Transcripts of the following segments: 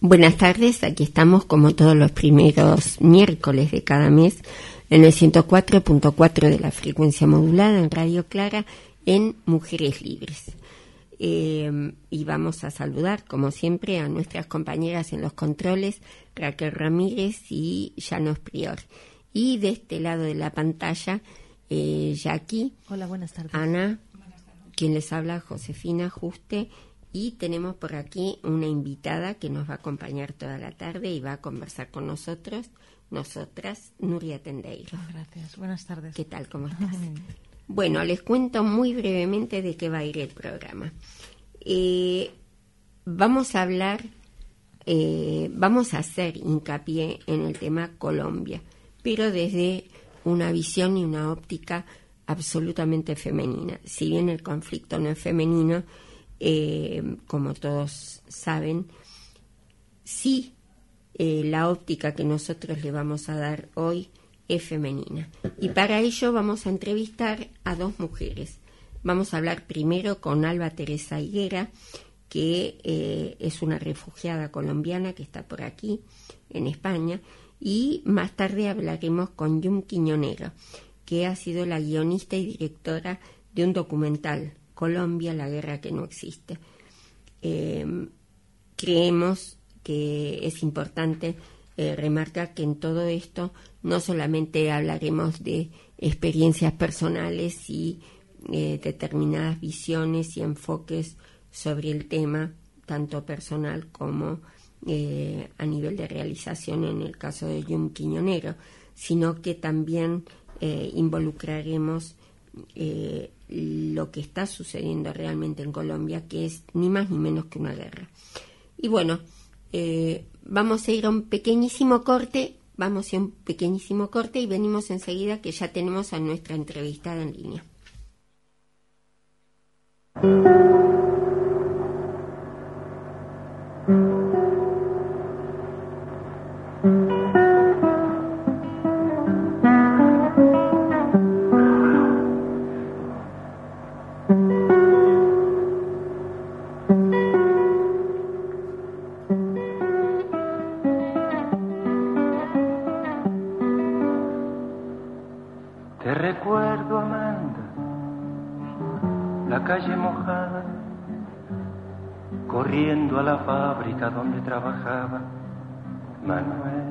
Buenas tardes, aquí estamos como todos los primeros miércoles de cada mes en el 104.4 de la frecuencia modulada en Radio Clara en Mujeres Libres. Y vamos a saludar, como siempre, a nuestras compañeras en los controles, Raquel Ramírez y Llanos Prior. Y de este lado de la pantalla, Jackie. Hola, buenas tardes. Ana, quien les habla, Josefina Juste. Y tenemos por aquí una invitada que nos va a acompañar toda la tarde y va a conversar con nosotras, Nuria Tendeiro. Gracias, buenas tardes. ¿Qué tal? ¿Cómo estás? Bueno, les cuento muy brevemente de qué va a ir el programa. Vamos a hablar, vamos a hacer hincapié en el tema Colombia, pero desde una visión y una óptica absolutamente femenina. Si bien el conflicto no es femenino, como todos saben, sí, la óptica que nosotros le vamos a dar hoy es femenina. Y para ello vamos a entrevistar a dos mujeres. Vamos a hablar primero con Alba Teresa Higuera, que es una refugiada colombiana que está por aquí, en España, y más tarde hablaremos con Yum Quiñonero, que ha sido la guionista y directora de un documental, Colombia, la guerra que no existe. Creemos que es importante remarcar que en todo esto no solamente hablaremos de experiencias personales y determinadas visiones y enfoques sobre el tema, tanto personal como a nivel de realización en el caso de Yum Quiñonero, sino que también involucraremos lo que está sucediendo realmente en Colombia, que es ni más ni menos que una guerra. Y bueno, vamos a ir a un pequeñísimo corte, y venimos enseguida, que ya tenemos a nuestra entrevistada en línea. Te recuerdo, Amanda, la calle mojada, corriendo a la fábrica donde trabajaba Manuel.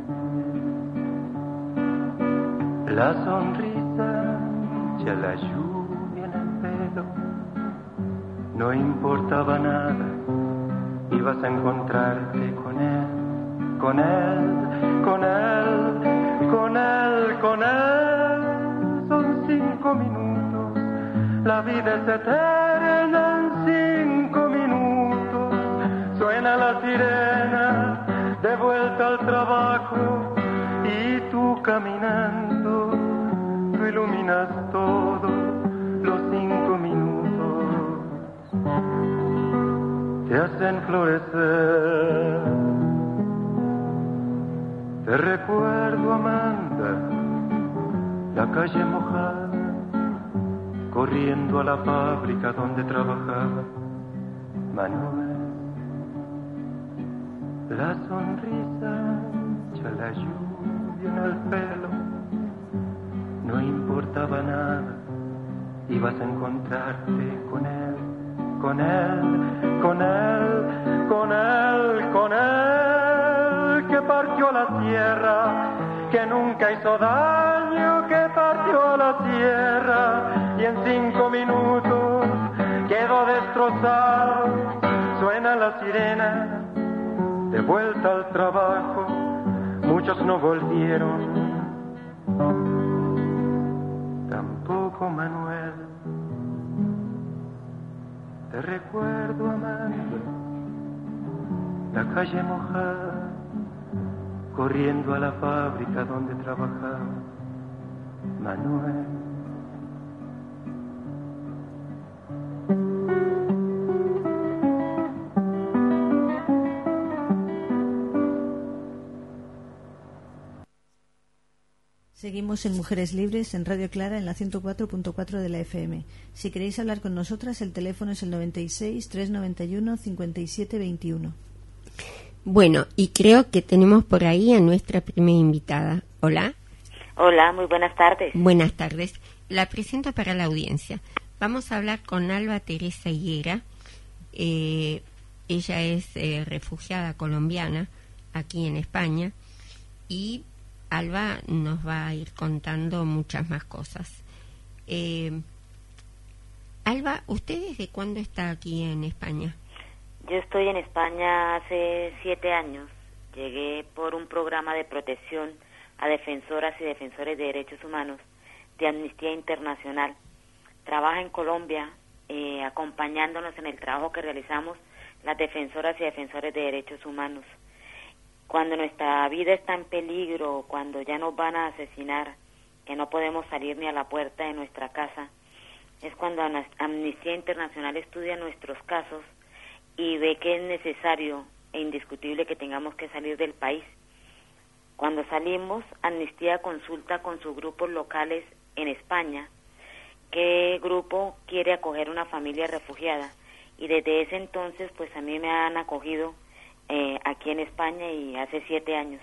La sonrisa, ya la lluvia en el pelo, no importaba nada, ibas a encontrarte con él, con él, con él, con él, con él. Son 5 minutos, la vida es eterna en 5 minutos. Suena la sirena, de vuelta al trabajo, y tú caminando, tú iluminas todo, los 5 minutos te hacen florecer. Te recuerdo, Amanda, la calle mojada, corriendo a la fábrica donde trabajaba Manuel. La sonrisa, ya la lluvia en el pelo, no importaba nada, ibas a encontrarte con él, con él, con él, con él, con él, que partió a la tierra, que nunca hizo daño, que partió a la tierra y en 5 minutos quedó destrozado. Suena la sirena, de vuelta al trabajo, muchos no volvieron, tampoco Manuel. Te recuerdo, Amanda, la calle mojada, corriendo a la fábrica donde trabajaba Manuel. Seguimos en Mujeres Libres en Radio Clara en la 104.4 de la FM. Si queréis hablar con nosotras, el teléfono es el 96 391 57 21. Bueno, y creo que tenemos por ahí a nuestra primera invitada. Hola. Hola, muy buenas tardes. Buenas tardes. La presento para la audiencia. Vamos a hablar con Alba Teresa Higuera. Ella es refugiada colombiana aquí en España y Alba nos va a ir contando muchas más cosas. Alba, ¿usted desde cuándo está aquí en España? Yo estoy en España hace 7 años. Llegué por un programa de protección a defensoras y defensores de derechos humanos de Amnistía Internacional. Trabaja en Colombia acompañándonos en el trabajo que realizamos las defensoras y defensores de derechos humanos. Cuando nuestra vida está en peligro, cuando ya nos van a asesinar, que no podemos salir ni a la puerta de nuestra casa, es cuando Amnistía Internacional estudia nuestros casos y ve que es necesario e indiscutible que tengamos que salir del país. Cuando salimos, Amnistía consulta con sus grupos locales en España qué grupo quiere acoger una familia refugiada, y desde ese entonces pues a mí me han acogido aquí en España y hace 7 años.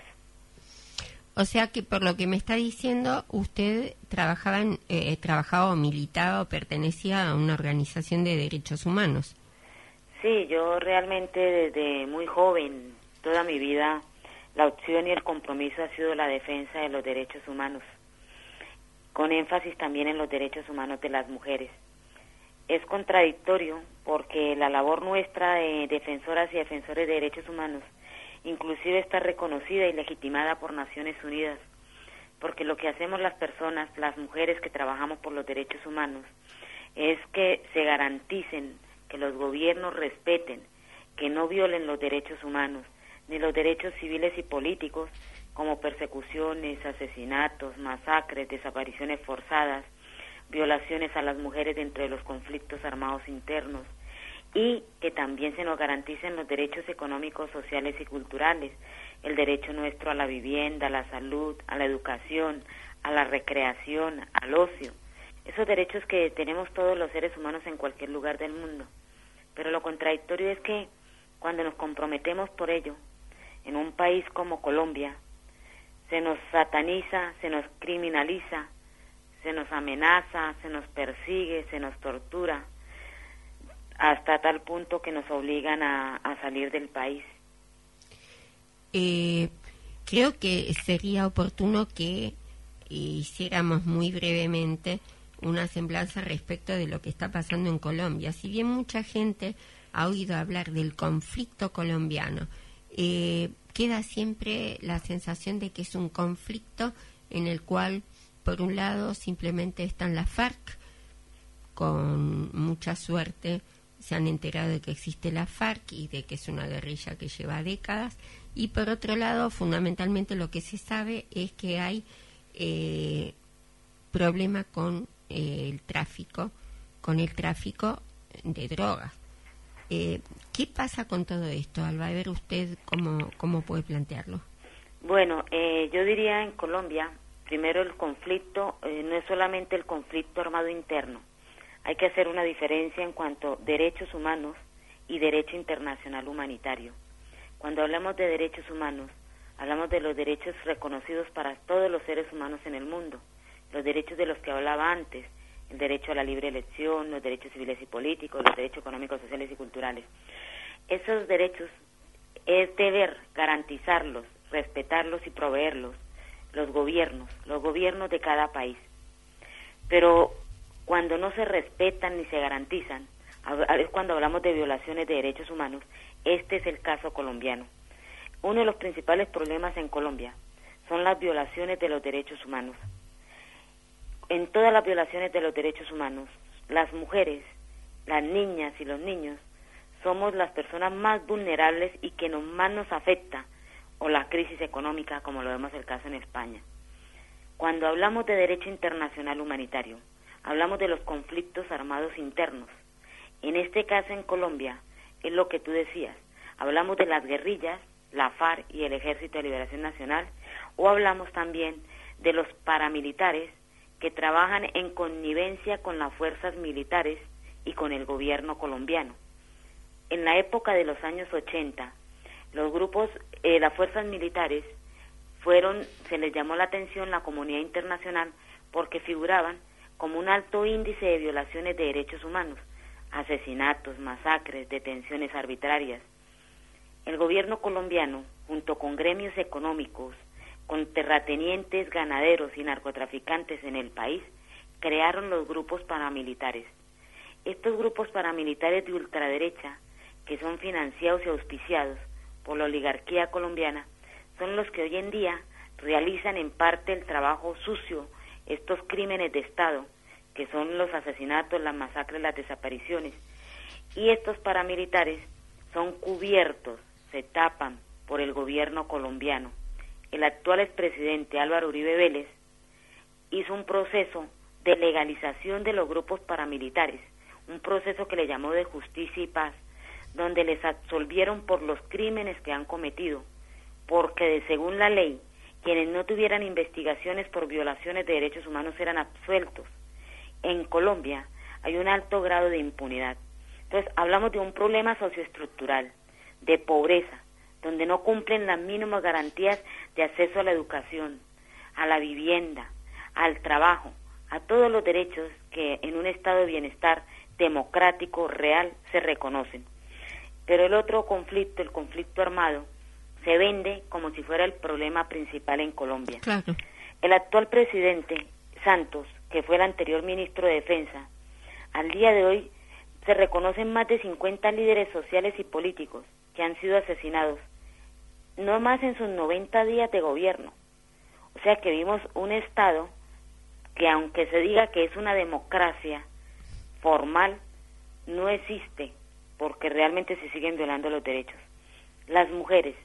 O sea que por lo que me está diciendo, usted trabajaba o militaba o pertenecía a una organización de derechos humanos. Sí, yo realmente desde muy joven, toda mi vida, la opción y el compromiso ha sido la defensa de los derechos humanos, con énfasis también en los derechos humanos de las mujeres. Es contradictorio porque la labor nuestra de defensoras y defensores de derechos humanos inclusive está reconocida y legitimada por Naciones Unidas, porque lo que hacemos las personas, las mujeres que trabajamos por los derechos humanos, es que se garanticen, que los gobiernos respeten, que no violen los derechos humanos, ni los derechos civiles y políticos, como persecuciones, asesinatos, masacres, desapariciones forzadas, violaciones a las mujeres dentro de los conflictos armados internos, y que también se nos garanticen los derechos económicos, sociales y culturales, el derecho nuestro a la vivienda, a la salud, a la educación, a la recreación, al ocio, esos derechos que tenemos todos los seres humanos en cualquier lugar del mundo. Pero lo contradictorio es que cuando nos comprometemos por ello, en un país como Colombia, se nos sataniza, se nos criminaliza, se nos amenaza, se nos persigue, se nos tortura, hasta tal punto que nos obligan a salir del país. Creo que sería oportuno que hiciéramos muy brevemente una semblanza respecto de lo que está pasando en Colombia. Si bien mucha gente ha oído hablar del conflicto colombiano, queda siempre la sensación de que es un conflicto en el cual, por un lado, simplemente están las FARC, con mucha suerte se han enterado de que existe la FARC y de que es una guerrilla que lleva décadas, y por otro lado, fundamentalmente lo que se sabe es que hay problema con el tráfico de drogas. ¿Qué pasa con todo esto, Alba? A ver usted cómo puede plantearlo. Bueno, yo diría en Colombia, primero el conflicto no es solamente el conflicto armado interno. Hay que hacer una diferencia en cuanto a derechos humanos y derecho internacional humanitario. Cuando hablamos de derechos humanos, hablamos de los derechos reconocidos para todos los seres humanos en el mundo, los derechos de los que hablaba antes, el derecho a la libre elección, los derechos civiles y políticos, los derechos económicos, sociales y culturales. Esos derechos es deber garantizarlos, respetarlos y proveerlos los gobiernos de cada país. Pero cuando no se respetan ni se garantizan, es cuando hablamos de violaciones de derechos humanos. Este es el caso colombiano. Uno de los principales problemas en Colombia son las violaciones de los derechos humanos. En todas las violaciones de los derechos humanos, las mujeres, las niñas y los niños somos las personas más vulnerables y que más nos afecta, o la crisis económica, como lo vemos el caso en España. Cuando hablamos de derecho internacional humanitario, hablamos de los conflictos armados internos. En este caso en Colombia, es lo que tú decías, hablamos de las guerrillas, la FARC y el Ejército de Liberación Nacional, o hablamos también de los paramilitares que trabajan en connivencia con las fuerzas militares y con el gobierno colombiano. En la época de los años 80, Los grupos, las fuerzas militares se les llamó la atención la comunidad internacional porque figuraban como un alto índice de violaciones de derechos humanos, asesinatos, masacres, detenciones arbitrarias. El gobierno colombiano, junto con gremios económicos, con terratenientes, ganaderos y narcotraficantes en el país, crearon los grupos paramilitares. Estos grupos paramilitares de ultraderecha, que son financiados y auspiciados por la oligarquía colombiana, son los que hoy en día realizan en parte el trabajo sucio, estos crímenes de Estado, que son los asesinatos, las masacres, las desapariciones. Y estos paramilitares son cubiertos, se tapan por el gobierno colombiano. El actual expresidente Álvaro Uribe Vélez hizo un proceso de legalización de los grupos paramilitares, un proceso que le llamó de justicia y paz, donde les absolvieron por los crímenes que han cometido, porque según la ley, quienes no tuvieran investigaciones por violaciones de derechos humanos eran absueltos. En Colombia hay un alto grado de impunidad. Entonces, hablamos de un problema socioestructural, de pobreza, donde no cumplen las mínimas garantías de acceso a la educación, a la vivienda, al trabajo, a todos los derechos que en un estado de bienestar democrático, real, se reconocen. Pero el otro conflicto, el conflicto armado, se vende como si fuera el problema principal en Colombia. Claro. El actual presidente, Santos, que fue el anterior ministro de Defensa, al día de hoy se reconocen más de 50 líderes sociales y políticos que han sido asesinados, no más en sus 90 días de gobierno. O sea que vimos un Estado que, aunque se diga que es una democracia formal, no existe, porque realmente se siguen violando los derechos. Las mujeres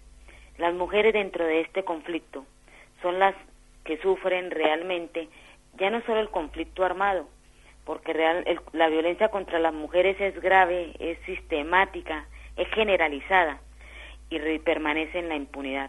dentro de este conflicto son las que sufren realmente, ya no solo el conflicto armado, porque la violencia contra las mujeres es grave, es sistemática, es generalizada y permanece en la impunidad.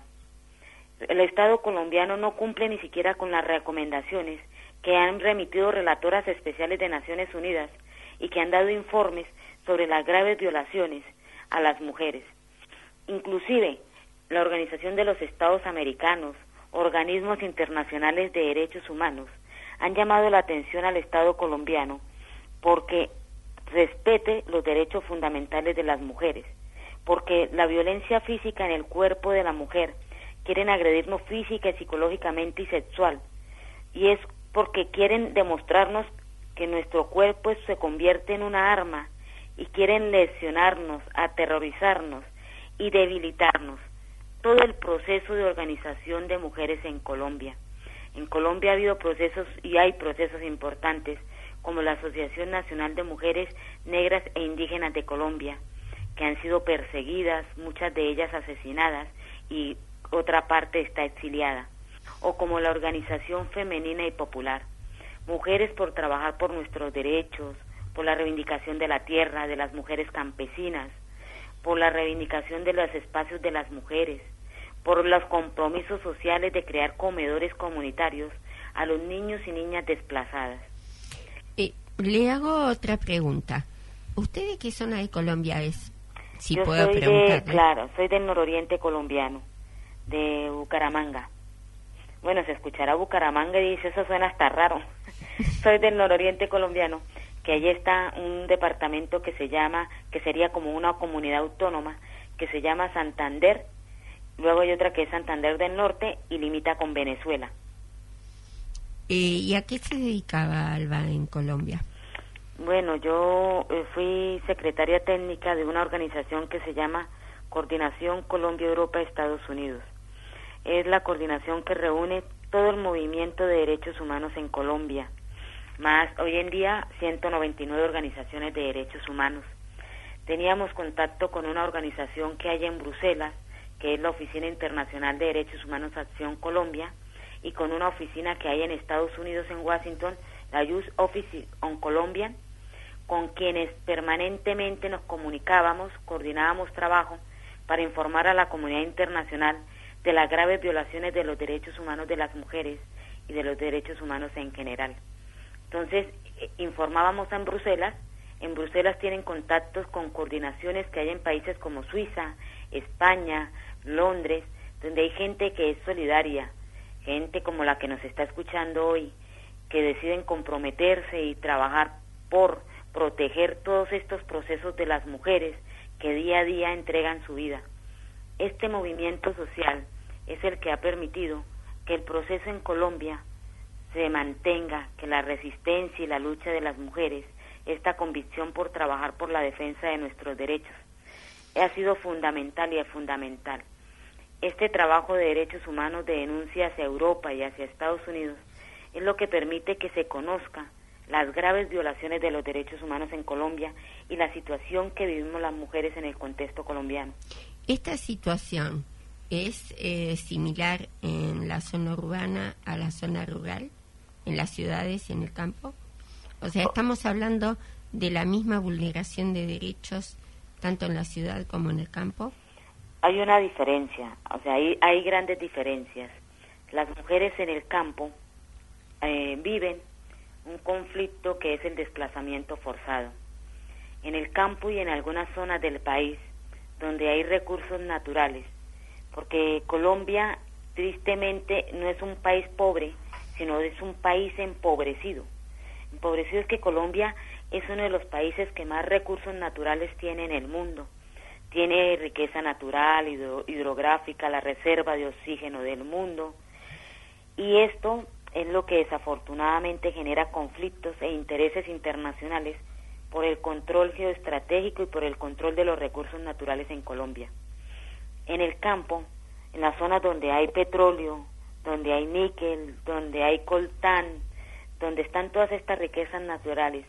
El Estado colombiano no cumple ni siquiera con las recomendaciones que han remitido relatoras especiales de Naciones Unidas y que han dado informes sobre las graves violaciones a las mujeres. Inclusive, la Organización de los Estados Americanos, organismos internacionales de derechos humanos, han llamado la atención al Estado colombiano porque respete los derechos fundamentales de las mujeres, porque la violencia física en el cuerpo de la mujer, quieren agredirnos física y psicológicamente y sexual, y es porque quieren demostrarnos que nuestro cuerpo se convierte en una arma y quieren lesionarnos, aterrorizarnos y debilitarnos. Todo el proceso de organización de mujeres en Colombia. En Colombia ha habido procesos y hay procesos importantes como la Asociación Nacional de Mujeres Negras e Indígenas de Colombia, que han sido perseguidas, muchas de ellas asesinadas y otra parte está exiliada, o como la Organización Femenina y Popular, Mujeres por Trabajar por Nuestros Derechos, por la reivindicación de la tierra, de las mujeres campesinas, por la reivindicación de los espacios de las mujeres, por los compromisos sociales de crear comedores comunitarios a los niños y niñas desplazadas. Le hago otra pregunta. ¿Usted de qué zona de Colombia es? Si Yo puedo soy preguntarle. soy del nororiente colombiano, de Bucaramanga. Bueno, se escuchará Bucaramanga y dice, eso suena hasta raro. Soy del nororiente colombiano, que allí está un departamento que sería como una comunidad autónoma, que se llama Santander. Luego hay otra que es Santander del Norte y limita con Venezuela. ¿Y a qué se dedicaba Alba en Colombia? Bueno, yo fui secretaria técnica de una organización que se llama Coordinación Colombia-Europa-Estados Unidos. Es la coordinación que reúne todo el movimiento de derechos humanos en Colombia, más hoy en día 199 organizaciones de derechos humanos. Teníamos contacto con una organización que hay en Bruselas, que es la Oficina Internacional de Derechos Humanos Acción Colombia, y con una oficina que hay en Estados Unidos, en Washington, la Youth Office on Colombia, con quienes permanentemente nos comunicábamos, coordinábamos trabajo para informar a la comunidad internacional de las graves violaciones de los derechos humanos de las mujeres y de los derechos humanos en general. Entonces, informábamos en Bruselas tienen contactos con coordinaciones que hay en países como Suiza, España, Londres, donde hay gente que es solidaria, gente como la que nos está escuchando hoy, que deciden comprometerse y trabajar por proteger todos estos procesos de las mujeres que día a día entregan su vida. Este movimiento social es el que ha permitido que el proceso en Colombia se mantenga, que la resistencia y la lucha de las mujeres, esta convicción por trabajar por la defensa de nuestros derechos, ha sido fundamental y es fundamental. Este trabajo de derechos humanos de denuncia hacia Europa y hacia Estados Unidos es lo que permite que se conozca las graves violaciones de los derechos humanos en Colombia y la situación que vivimos las mujeres en el contexto colombiano. ¿Esta situación es similar en la zona urbana a la zona rural, en las ciudades y en el campo? O sea, ¿estamos hablando de la misma vulneración de derechos tanto en la ciudad como en el campo? Hay una diferencia, o sea, hay grandes diferencias. Las mujeres en el campo viven un conflicto que es el desplazamiento forzado. En el campo y en algunas zonas del país donde hay recursos naturales, porque Colombia tristemente no es un país pobre, sino es un país empobrecido. Empobrecido es que Colombia es uno de los países que más recursos naturales tiene en el mundo. Tiene riqueza natural, hidrográfica, la reserva de oxígeno del mundo, y esto es lo que desafortunadamente genera conflictos e intereses internacionales por el control geoestratégico y por el control de los recursos naturales en Colombia. En el campo, en las zonas donde hay petróleo, donde hay níquel, donde hay coltán, donde están todas estas riquezas naturales,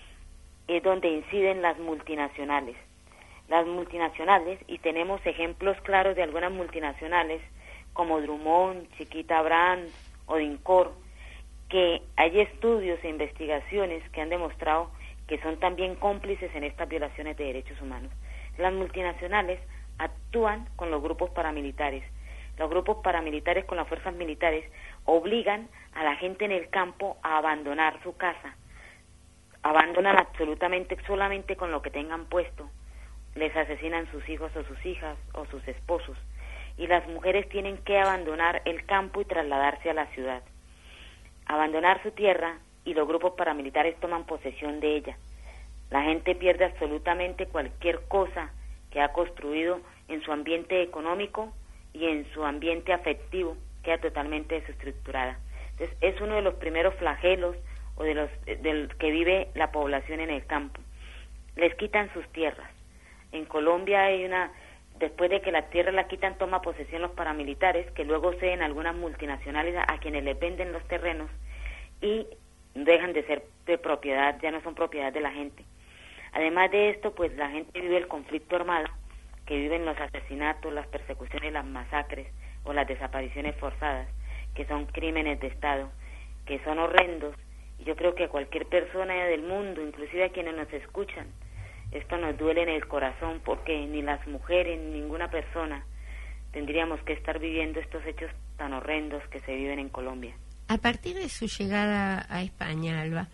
es donde inciden las multinacionales. Las multinacionales, y tenemos ejemplos claros de algunas multinacionales como Drummond, Chiquita Brands, Odincor, que hay estudios e investigaciones que han demostrado que son también cómplices en estas violaciones de derechos humanos. Las multinacionales actúan con los grupos paramilitares. Los grupos paramilitares con las fuerzas militares obligan a la gente en el campo a abandonar su casa. Abandonan absolutamente solamente con lo que tengan puesto. Les asesinan sus hijos o sus hijas o sus esposos. Y las mujeres tienen que abandonar el campo y trasladarse a la ciudad. Abandonar su tierra y los grupos paramilitares toman posesión de ella. La gente pierde absolutamente cualquier cosa que ha construido en su ambiente económico y en su ambiente afectivo, queda totalmente desestructurada. Entonces, es uno de los primeros flagelos o del que vive la población en el campo. Les quitan sus tierras. En Colombia hay después de que la tierra la quitan, toma posesión los paramilitares, que luego ceden algunas multinacionales a quienes les venden los terrenos y dejan de ser de propiedad, ya no son propiedad de la gente. Además de esto, pues la gente vive el conflicto armado, que viven los asesinatos, las persecuciones, las masacres o las desapariciones forzadas, que son crímenes de Estado, que son horrendos. Y yo creo que a cualquier persona del mundo, inclusive a quienes nos escuchan, esto nos duele en el corazón, porque ni las mujeres, ni ninguna persona tendríamos que estar viviendo estos hechos tan horrendos que se viven en Colombia. A partir de su llegada a España, Alba,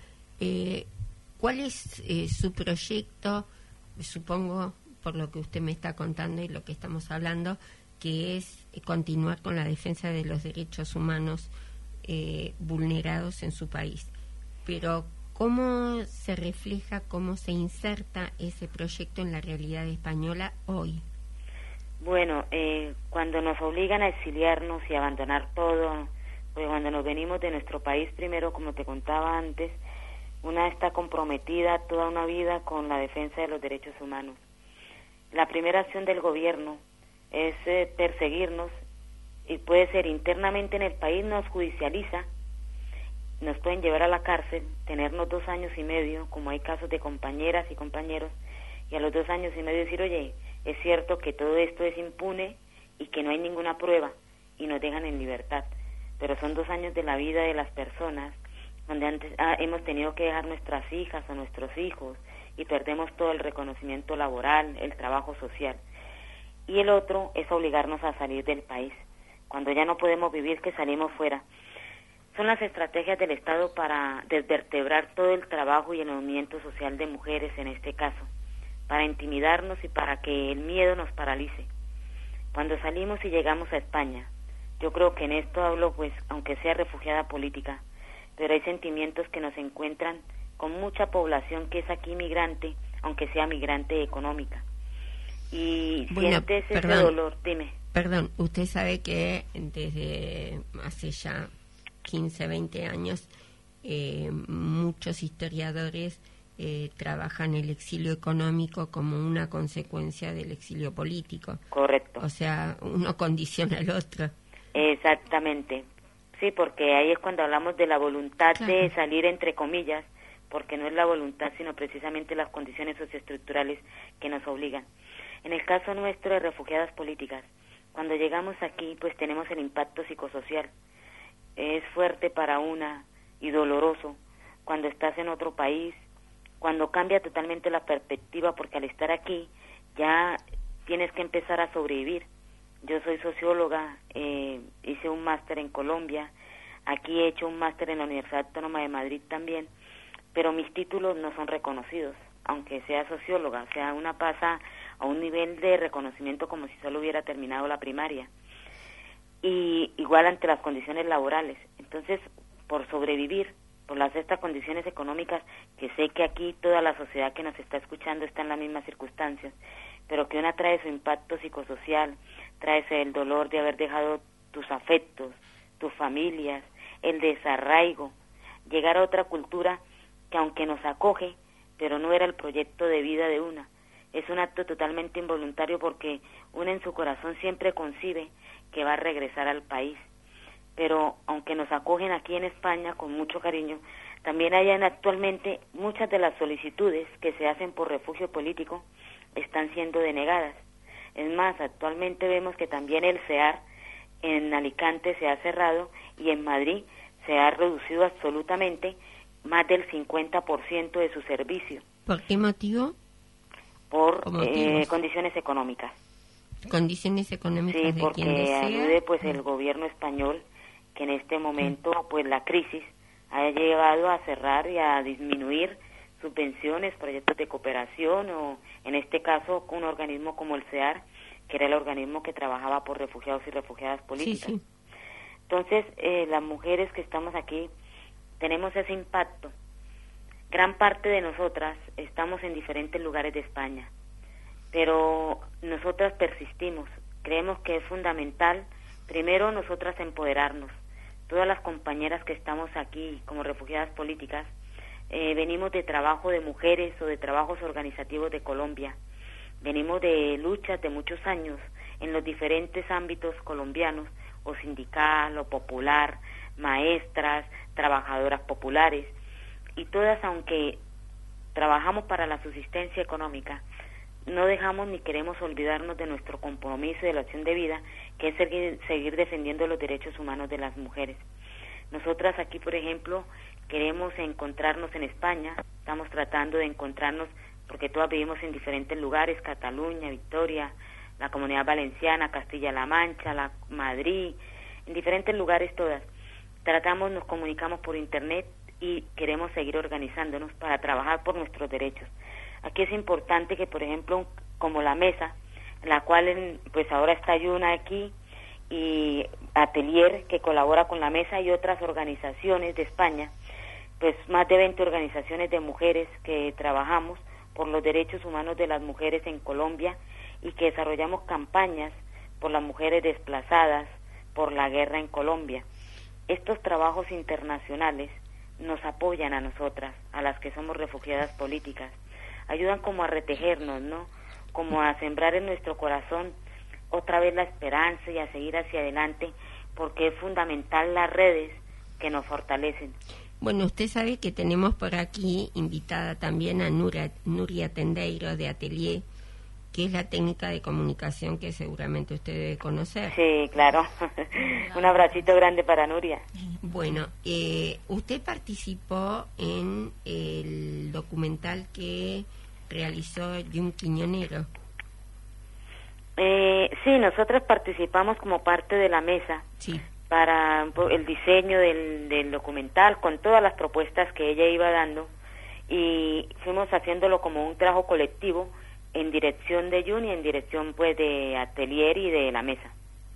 ¿cuál es su proyecto? Supongo, por lo que usted me está contando y lo que estamos hablando, que es continuar con la defensa de los derechos humanos vulnerados en su país. Pero, ¿cómo se refleja, cómo se inserta ese proyecto en la realidad española hoy? Bueno, cuando nos obligan a exiliarnos y abandonar todo, porque cuando nos venimos de nuestro país, primero, como te contaba antes, una está comprometida toda una vida con la defensa de los derechos humanos. La primera acción del gobierno es perseguirnos, y puede ser internamente en el país, nos judicializa, nos pueden llevar a la cárcel, tenernos 2 años y medio, como hay casos de compañeras y compañeros, y a los 2 años y medio decir, oye, es cierto que todo esto es impune y que no hay ninguna prueba, y nos dejan en libertad. Pero son 2 años de la vida de las personas, donde antes hemos tenido que dejar nuestras hijas o nuestros hijos, y perdemos todo el reconocimiento laboral, el trabajo social. Y el otro es obligarnos a salir del país. Cuando ya no podemos vivir, que salimos fuera. Son las estrategias del Estado para desvertebrar todo el trabajo y el movimiento social de mujeres en este caso, para intimidarnos y para que el miedo nos paralice. Cuando salimos y llegamos a España, yo creo que en esto hablo, pues, aunque sea refugiada política, pero hay sentimientos que nos encuentran con mucha población que es aquí migrante, aunque sea migrante económica. Y sientes ese dolor, dime. Perdón, usted sabe que desde hace ya 15, 20 años muchos historiadores trabajan el exilio económico como una consecuencia del exilio político. Correcto. O sea, uno condiciona al otro. Exactamente. Sí, porque ahí es cuando hablamos de la voluntad de salir, entre comillas, porque no es la voluntad, sino precisamente las condiciones socioestructurales que nos obligan. En el caso nuestro de refugiadas políticas, cuando llegamos aquí, pues tenemos el impacto psicosocial. Es fuerte para una y doloroso cuando estás en otro país, cuando cambia totalmente la perspectiva, porque al estar aquí ya tienes que empezar a sobrevivir. Yo soy socióloga, hice un máster en Colombia, aquí he hecho un máster en la Universidad Autónoma de Madrid también, pero mis títulos no son reconocidos, aunque sea socióloga, o sea, una pasa a un nivel de reconocimiento como si solo hubiera terminado la primaria, y igual ante las condiciones laborales. Entonces, por sobrevivir, por estas condiciones económicas, que sé que aquí toda la sociedad que nos está escuchando está en las mismas circunstancias, pero que una trae su impacto psicosocial, trae el dolor de haber dejado tus afectos, tus familias, el desarraigo, llegar a otra cultura que aunque nos acoge, pero no era el proyecto de vida de una. Es un acto totalmente involuntario porque una en su corazón siempre concibe que va a regresar al país. Pero aunque nos acogen aquí en España con mucho cariño, también hay actualmente muchas de las solicitudes que se hacen por refugio político están siendo denegadas. Es más, actualmente vemos que también el CEAR en Alicante se ha cerrado y en Madrid se ha reducido absolutamente más del 50% de su servicio. ¿Por qué motivo? Por condiciones económicas. ¿Condiciones económicas sí, de porque quien desea? alude pues el gobierno español, que en este momento pues la crisis ha llevado a cerrar y a disminuir subvenciones, proyectos de cooperación o en este caso un organismo como el CEAR, que era el organismo que trabajaba por refugiados y refugiadas políticas. Sí. Entonces, las mujeres que estamos aquí tenemos ese impacto. Gran parte de nosotras estamos en diferentes lugares de España, pero nosotras persistimos. Creemos que es fundamental, primero, nosotras empoderarnos. Todas las compañeras que estamos aquí como refugiadas políticas, venimos de trabajo de mujeres o de trabajos organizativos de Colombia. Venimos de luchas de muchos años en los diferentes ámbitos colombianos, o sindical, o popular, maestras, trabajadoras populares, y todas, aunque trabajamos para la subsistencia económica, no dejamos ni queremos olvidarnos de nuestro compromiso y de la acción de vida, que es seguir defendiendo los derechos humanos de las mujeres. Nosotras aquí, por ejemplo, queremos encontrarnos en España, estamos tratando de encontrarnos, porque todas vivimos en diferentes lugares, Cataluña, Victoria, la Comunidad Valenciana, Castilla-La Mancha, Madrid, en diferentes lugares todas. Nos comunicamos por internet y queremos seguir organizándonos para trabajar por nuestros derechos. Aquí es importante que, por ejemplo, como la mesa, la cual pues ahora está Yuna aquí, y Atelier, que colabora con la mesa, y otras organizaciones de España, pues más de 20 organizaciones de mujeres que trabajamos por los derechos humanos de las mujeres en Colombia y que desarrollamos campañas por las mujeres desplazadas, por la guerra en Colombia. Estos trabajos internacionales nos apoyan a nosotras, a las que somos refugiadas políticas, ayudan como a retejernos, ¿no? Como a sembrar en nuestro corazón otra vez la esperanza y a seguir hacia adelante, porque es fundamental las redes que nos fortalecen. Bueno, usted sabe que tenemos por aquí invitada también a Nuria Tendeiro de Atelier, que es la técnica de comunicación que seguramente usted debe conocer. Sí, claro. Un abracito grande para Nuria. Bueno, usted participó en el documental que realizó Jun Quiñonero. Sí, nosotros participamos como parte de la mesa. Sí. Para el diseño del documental, con todas las propuestas que ella iba dando, y fuimos haciéndolo como un trabajo colectivo, en dirección de Jun y en dirección pues de Atelier y de la mesa.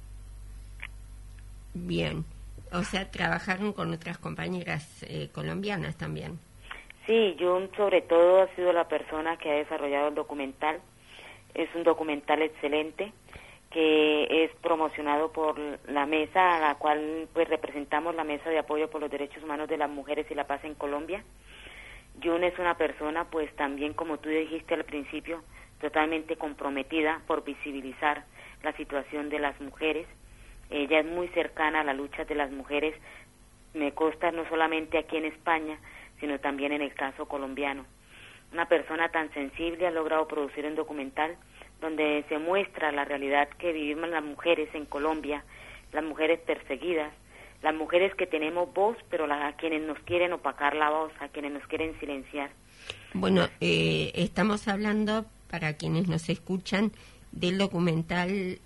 Bien, o sea, trabajaron con otras compañeras colombianas también. Sí, Jun sobre todo ha sido la persona que ha desarrollado el documental. Es un documental excelente que es promocionado por la mesa a la cual pues representamos, la Mesa de Apoyo por los Derechos Humanos de las Mujeres y la Paz en Colombia. Jun es una persona pues también, como tú dijiste al principio, totalmente comprometida por visibilizar la situación de las mujeres. Ella es muy cercana a la lucha de las mujeres, me consta, no solamente aquí en España, sino también en el caso colombiano. Una persona tan sensible ha logrado producir un documental donde se muestra la realidad que vivimos las mujeres en Colombia, las mujeres perseguidas, las mujeres que tenemos voz, pero a quienes nos quieren opacar la voz, a quienes nos quieren silenciar. Bueno, estamos hablando, para quienes nos escuchan, del documental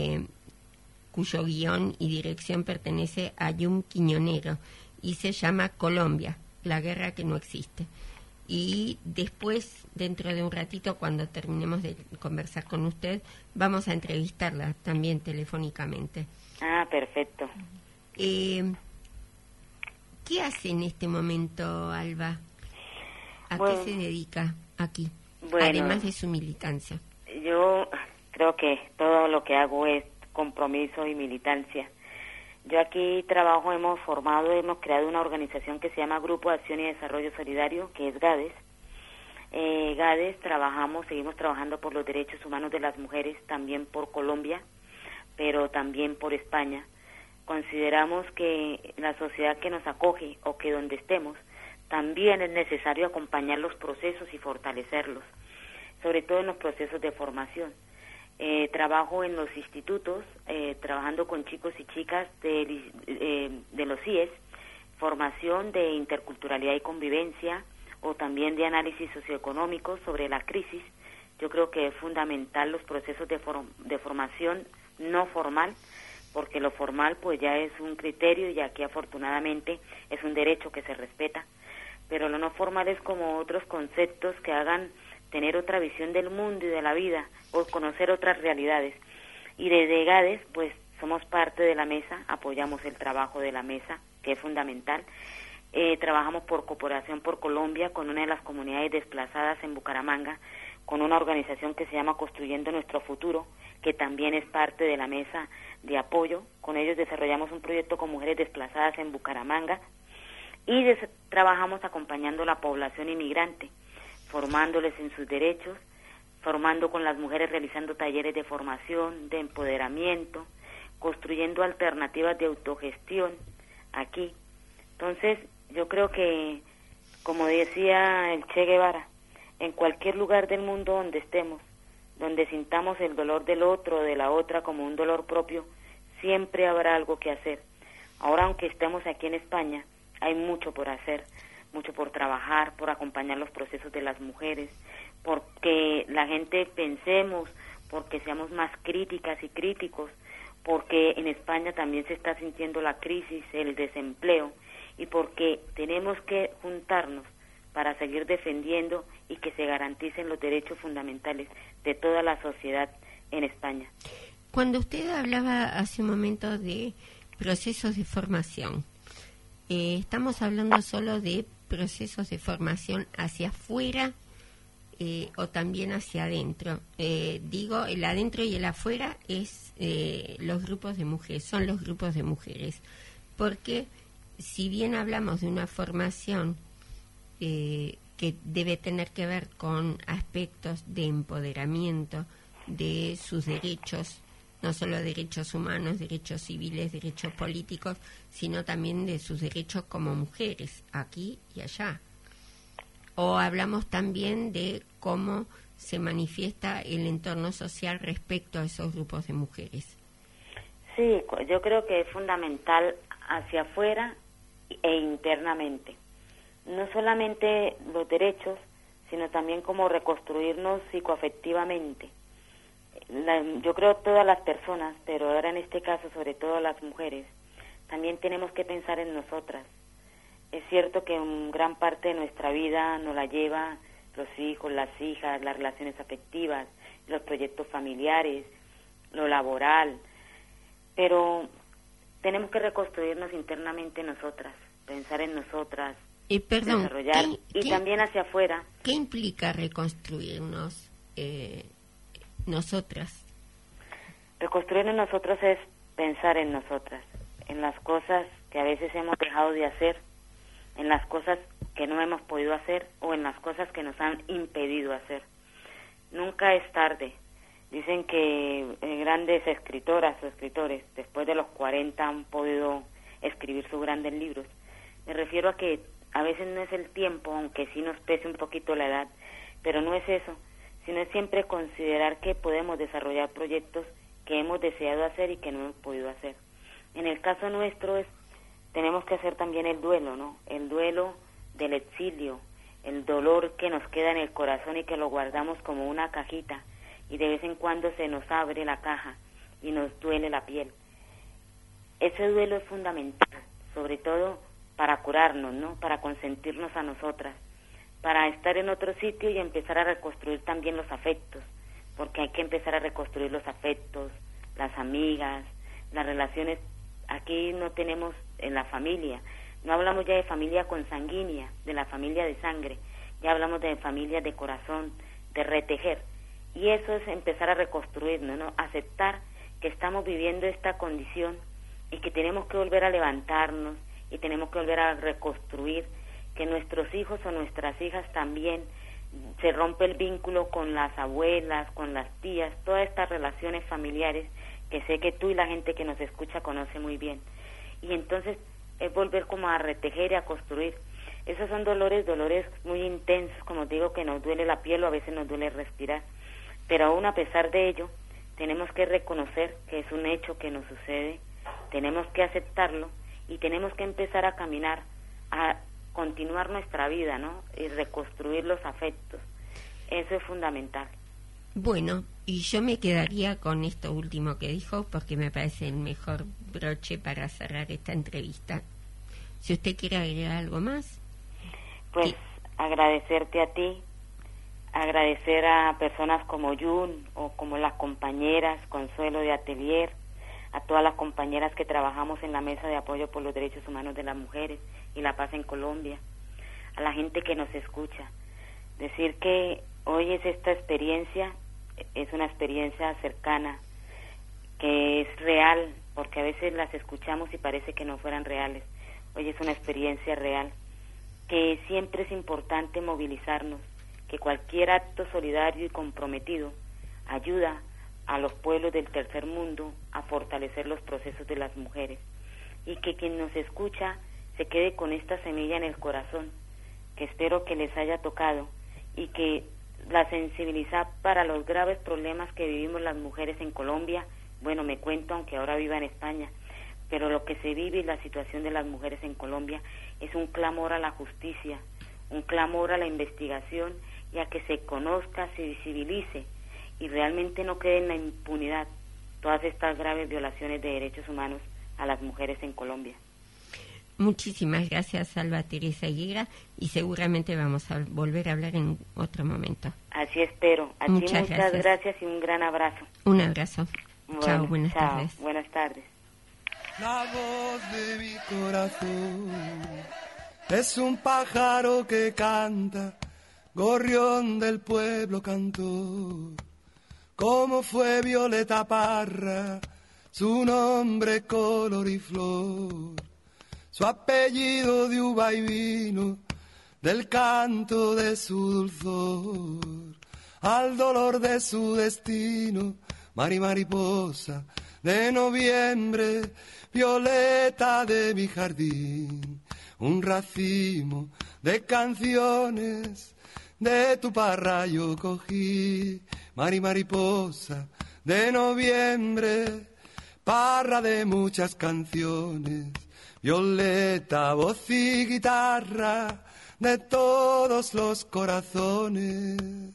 cuyo guión y dirección pertenece a Jun Quiñonero y se llama Colombia, la guerra que no existe. Y después, dentro de un ratito, cuando terminemos de conversar con usted, vamos a entrevistarla también telefónicamente. Ah, perfecto. ¿Qué hace en este momento, Alba? ¿A qué se dedica aquí? Bueno, además de su militancia. Yo creo que todo lo que hago es compromiso y militancia. Yo aquí trabajo, hemos creado una organización que se llama Grupo de Acción y Desarrollo Solidario, que es GADES. GADES seguimos trabajando por los derechos humanos de las mujeres, también por Colombia, pero también por España. Consideramos que la sociedad que nos acoge o que donde estemos, también es necesario acompañar los procesos y fortalecerlos, sobre todo en los procesos de formación. Trabajo en los institutos, trabajando con chicos y chicas de los CIES, formación de interculturalidad y convivencia, o también de análisis socioeconómico sobre la crisis. Yo creo que es fundamental los procesos de formación no formal, porque lo formal pues ya es un criterio y aquí afortunadamente es un derecho que se respeta, pero lo no formal es como otros conceptos que hagan tener otra visión del mundo y de la vida, o conocer otras realidades. Y desde GADES, pues somos parte de la mesa, apoyamos el trabajo de la mesa, que es fundamental. Trabajamos por cooperación por Colombia con una de las comunidades desplazadas en Bucaramanga, con una organización que se llama Construyendo Nuestro Futuro, que también es parte de la mesa de apoyo. Con ellos desarrollamos un proyecto con mujeres desplazadas en Bucaramanga y trabajamos acompañando a la población inmigrante, formándoles en sus derechos, formando con las mujeres, realizando talleres de formación, de empoderamiento, construyendo alternativas de autogestión aquí. Entonces, yo creo que, como decía el Che Guevara, en cualquier lugar del mundo donde estemos, donde sintamos el dolor del otro o de la otra como un dolor propio, siempre habrá algo que hacer. Ahora, aunque estemos aquí en España, hay mucho por hacer, mucho por trabajar, por acompañar los procesos de las mujeres, porque la gente pensemos, porque seamos más críticas y críticos, porque en España también se está sintiendo la crisis, el desempleo, y porque tenemos que juntarnos para seguir defendiendo y que se garanticen los derechos fundamentales de toda la sociedad en España. Cuando usted hablaba hace un momento de procesos de formación, ¿estamos hablando solo de procesos de formación hacia afuera o también hacia adentro? Digo, el adentro y el afuera es los grupos de mujeres, son los grupos de mujeres, porque si bien hablamos de una formación que debe tener que ver con aspectos de empoderamiento de sus derechos, no solo derechos humanos, derechos civiles, derechos políticos, sino también de sus derechos como mujeres, aquí y allá. O hablamos también de cómo se manifiesta el entorno social respecto a esos grupos de mujeres. Sí, yo creo que es fundamental hacia afuera e internamente. No solamente los derechos, sino también cómo reconstruirnos psicoafectivamente. Yo creo todas las personas, pero ahora en este caso sobre todo las mujeres, también tenemos que pensar en nosotras. Es cierto que gran parte de nuestra vida nos la lleva los hijos, las hijas, las relaciones afectivas, los proyectos familiares, lo laboral, pero tenemos que reconstruirnos internamente nosotras, pensar en nosotras, desarrollar, y también hacia afuera. ¿Qué implica reconstruirnos nosotras? Reconstruirnos nosotros es pensar en nosotras, en las cosas que a veces hemos dejado de hacer, en las cosas que no hemos podido hacer o en las cosas que nos han impedido hacer. Nunca es tarde. Dicen que grandes escritoras o escritores después de los 40 han podido escribir sus grandes libros. Me refiero a que a veces no es el tiempo, aunque sí nos pese un poquito la edad, pero no es eso, sino es siempre considerar que podemos desarrollar proyectos que hemos deseado hacer y que no hemos podido hacer. En el caso nuestro tenemos que hacer también el duelo, ¿no? El duelo del exilio, el dolor que nos queda en el corazón y que lo guardamos como una cajita y de vez en cuando se nos abre la caja y nos duele la piel. Ese duelo es fundamental, sobre todo para curarnos, ¿no? Para consentirnos a nosotras, para estar en otro sitio y empezar a reconstruir también los afectos, porque hay que empezar a reconstruir los afectos, las amigas, las relaciones. Aquí no tenemos en la familia, no hablamos ya de familia consanguínea, de la familia de sangre, ya hablamos de familia de corazón, de retejer, y eso es empezar a reconstruirnos, ¿no? Aceptar que estamos viviendo esta condición y que tenemos que volver a levantarnos y tenemos que volver a reconstruir, que nuestros hijos o nuestras hijas también se rompe el vínculo con las abuelas, con las tías, todas estas relaciones familiares que sé que tú y la gente que nos escucha conoce muy bien. Y entonces es volver como a retejer y a construir. Esos son dolores muy intensos, como digo, que nos duele la piel o a veces nos duele respirar. Pero aún a pesar de ello, tenemos que reconocer que es un hecho que nos sucede, tenemos que aceptarlo y tenemos que empezar a caminar, a continuar nuestra vida, ¿no? Y reconstruir los afectos. Eso es fundamental. Bueno, y yo me quedaría con esto último que dijo porque me parece el mejor broche para cerrar esta entrevista. Si usted quiere agregar algo más. Pues agradecerte a ti, agradecer a personas como Jun o como las compañeras Consuelo de Atelier, a todas las compañeras que trabajamos en la Mesa de Apoyo por los Derechos Humanos de las Mujeres y la Paz en Colombia, a la gente que nos escucha. Decir que hoy es esta experiencia, es una experiencia cercana, que es real, porque a veces las escuchamos y parece que no fueran reales. Hoy es una experiencia real, que siempre es importante movilizarnos, que cualquier acto solidario y comprometido ayuda a los pueblos del tercer mundo a fortalecer los procesos de las mujeres, y que quien nos escucha se quede con esta semilla en el corazón, que espero que les haya tocado, y que la sensibilidad para los graves problemas que vivimos las mujeres en Colombia, bueno, me cuento, aunque ahora viva en España, pero lo que se vive y la situación de las mujeres en Colombia es un clamor a la justicia, un clamor a la investigación y a que se conozca, se visibilice y realmente no quede en la impunidad todas estas graves violaciones de derechos humanos a las mujeres en Colombia. Muchísimas gracias, Salva Teresa Higuera, y seguramente vamos a volver a hablar en otro momento. Así espero. A ti muchas gracias y un gran abrazo. Un abrazo. Bueno, chao, buenas tardes. Buenas tardes. La voz de mi corazón es un pájaro que canta, gorrión del pueblo cantor. Como fue Violeta Parra, su nombre, color y flor, su apellido de uva y vino, del canto de su dulzor, al dolor de su destino, mariposa de noviembre, violeta de mi jardín, un racimo de canciones de tu parra yo cogí, mariposa de noviembre, parra de muchas canciones, violeta, voz y guitarra de todos los corazones.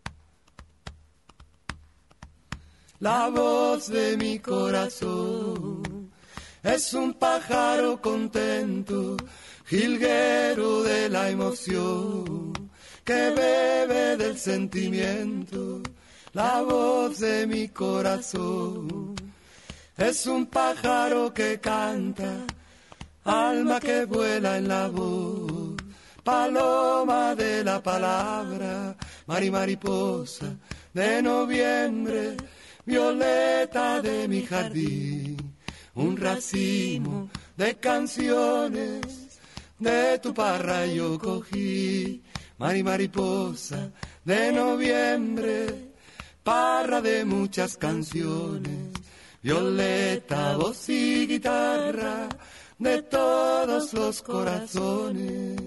La voz de mi corazón es un pájaro contento, jilguero de la emoción, que bebe del sentimiento, la voz de mi corazón. Es un pájaro que canta, alma que vuela en la voz, paloma de la palabra, mariposa de noviembre, violeta de mi jardín, un racimo de canciones de tu parra yo cogí, mariposa de noviembre, parra de muchas canciones, violeta, voz y guitarra de todos los corazones.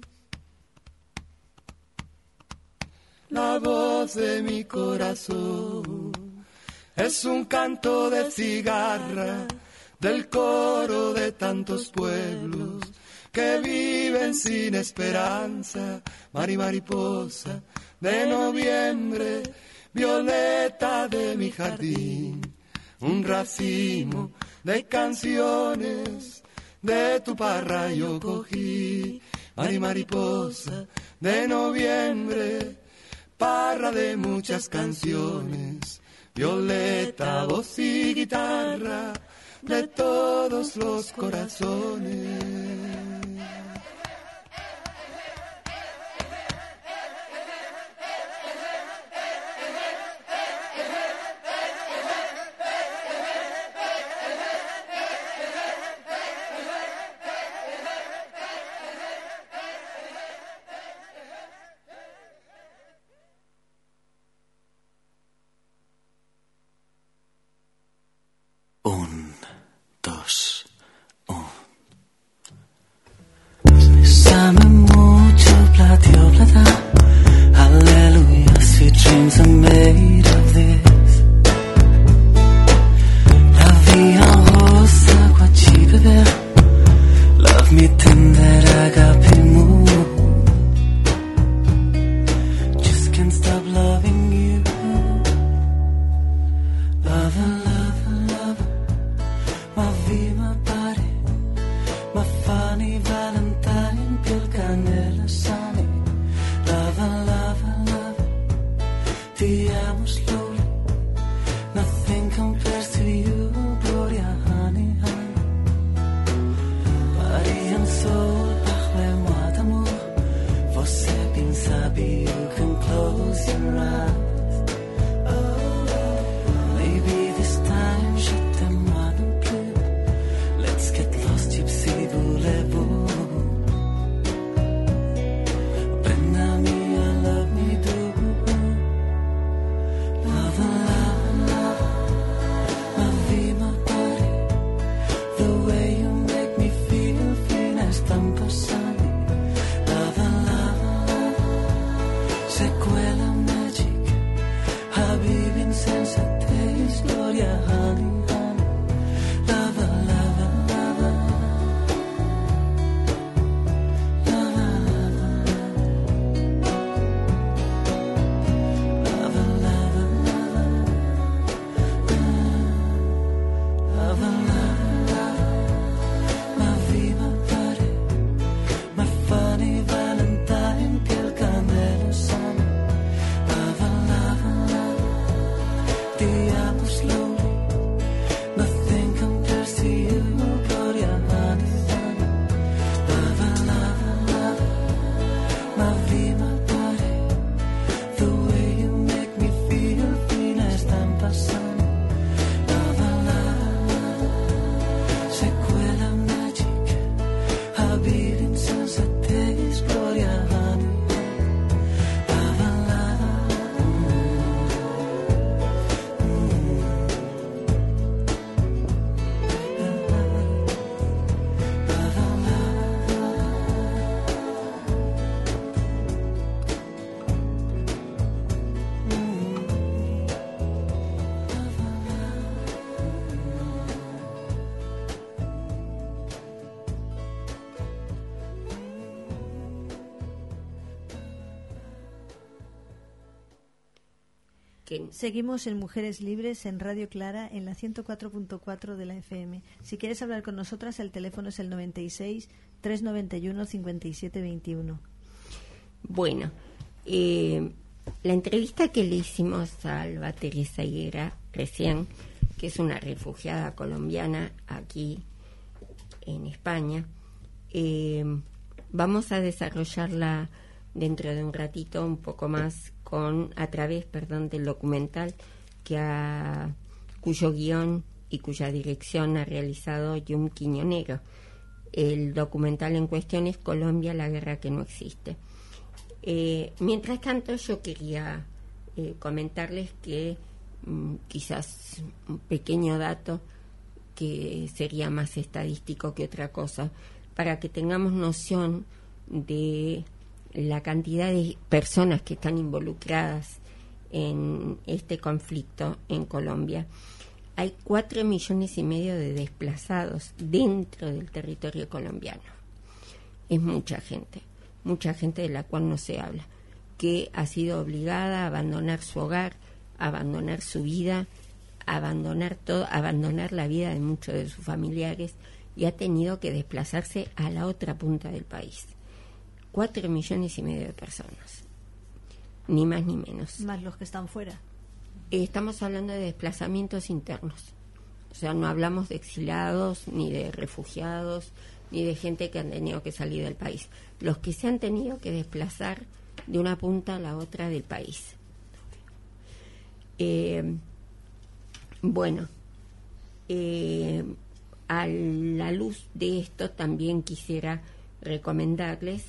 La voz de mi corazón es un canto de cigarra del coro de tantos pueblos que viven sin esperanza, mariposa de noviembre, violeta de mi jardín, un racimo de canciones de tu parra yo cogí, mariposa de noviembre, parra de muchas canciones, violeta, voz y guitarra de todos los corazones. Seguimos en Mujeres Libres en Radio Clara en la 104.4 de la FM. Si quieres hablar con nosotras, el teléfono es el 96 391 57 21. Bueno, La entrevista que le hicimos a Alba Teresa Higuera recién, que es una refugiada colombiana aquí en España, vamos a desarrollarla dentro de un ratito un poco más a través del documental cuyo guión y cuya dirección ha realizado Yum Quiñonero. El documental en cuestión es Colombia, la guerra que no existe. Mientras tanto, yo quería comentarles que quizás un pequeño dato que sería más estadístico que otra cosa, para que tengamos noción de la cantidad de personas que están involucradas en este conflicto en Colombia. Hay 4,5 millones de desplazados dentro del territorio colombiano. Es mucha gente de la cual no se habla, que ha sido obligada a abandonar su hogar, a abandonar su vida, a abandonar todo, a abandonar la vida de muchos de sus familiares, y ha tenido que desplazarse a la otra punta del país. 4,5 millones de personas, ni más ni menos. Más los que están fuera. Estamos hablando de desplazamientos internos, o sea, no hablamos de exiliados, ni de refugiados, ni de gente que han tenido que salir del país. Los que se han tenido que desplazar de una punta a la otra del país. A la luz de esto también quisiera recomendarles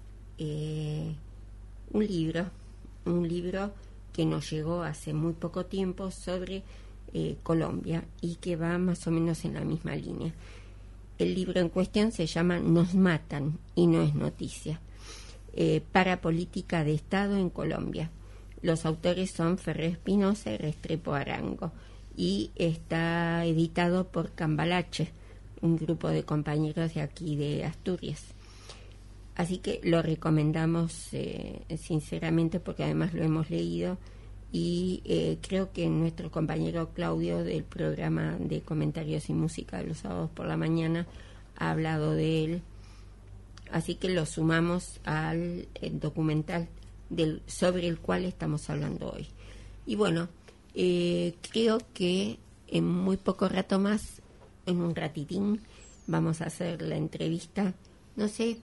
un libro que nos llegó hace muy poco tiempo sobre Colombia y que va más o menos en la misma línea. El libro en cuestión se llama Nos matan y no es noticia, para política de Estado en Colombia. Los autores son Ferrer Espinosa y Restrepo Arango, y está editado por Cambalache, un grupo de compañeros de aquí de Asturias. Así que lo recomendamos sinceramente, porque además lo hemos leído, y creo que nuestro compañero Claudio del programa de comentarios y música de los sábados por la mañana ha hablado de él, así que lo sumamos al documental sobre el cual estamos hablando hoy. Y bueno, creo que en muy poco rato más, en un ratitín, vamos a hacer la entrevista. No sé,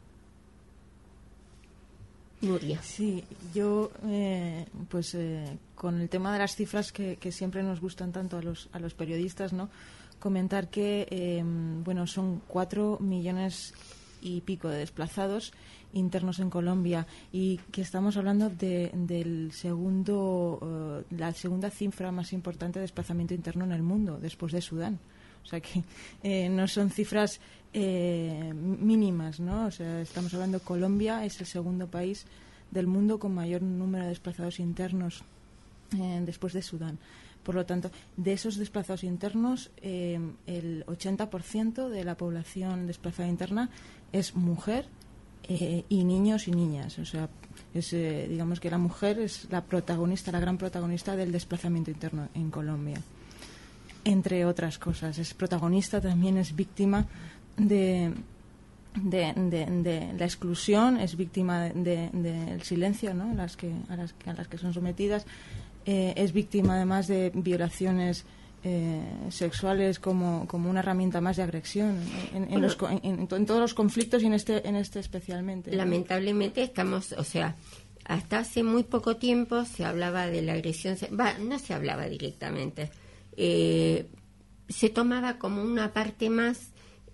Nuria. Sí, yo con el tema de las cifras que siempre nos gustan tanto a los periodistas, ¿no? Comentar que son 4 millones y pico de desplazados internos en Colombia, y que estamos hablando la segunda cifra más importante de desplazamiento interno en el mundo, después de Sudán. O sea que no son cifras mínimas, ¿no? O sea, estamos hablando, Colombia es el segundo país del mundo con mayor número de desplazados internos después de Sudán. Por lo tanto, de esos desplazados internos, el 80% de la población desplazada interna es mujer y niños y niñas. O sea, digamos que la mujer es la gran protagonista del desplazamiento interno en Colombia. Entre otras cosas, es protagonista, también es víctima de la exclusión, es víctima del silencio, ¿no? a las que son sometidas, es víctima además de violaciones sexuales como una herramienta más de agresión en todos los conflictos, y en este especialmente, ¿no? Lamentablemente estamos, o sea, hasta hace muy poco tiempo se hablaba de la agresión, no se hablaba directamente, se tomaba como una parte más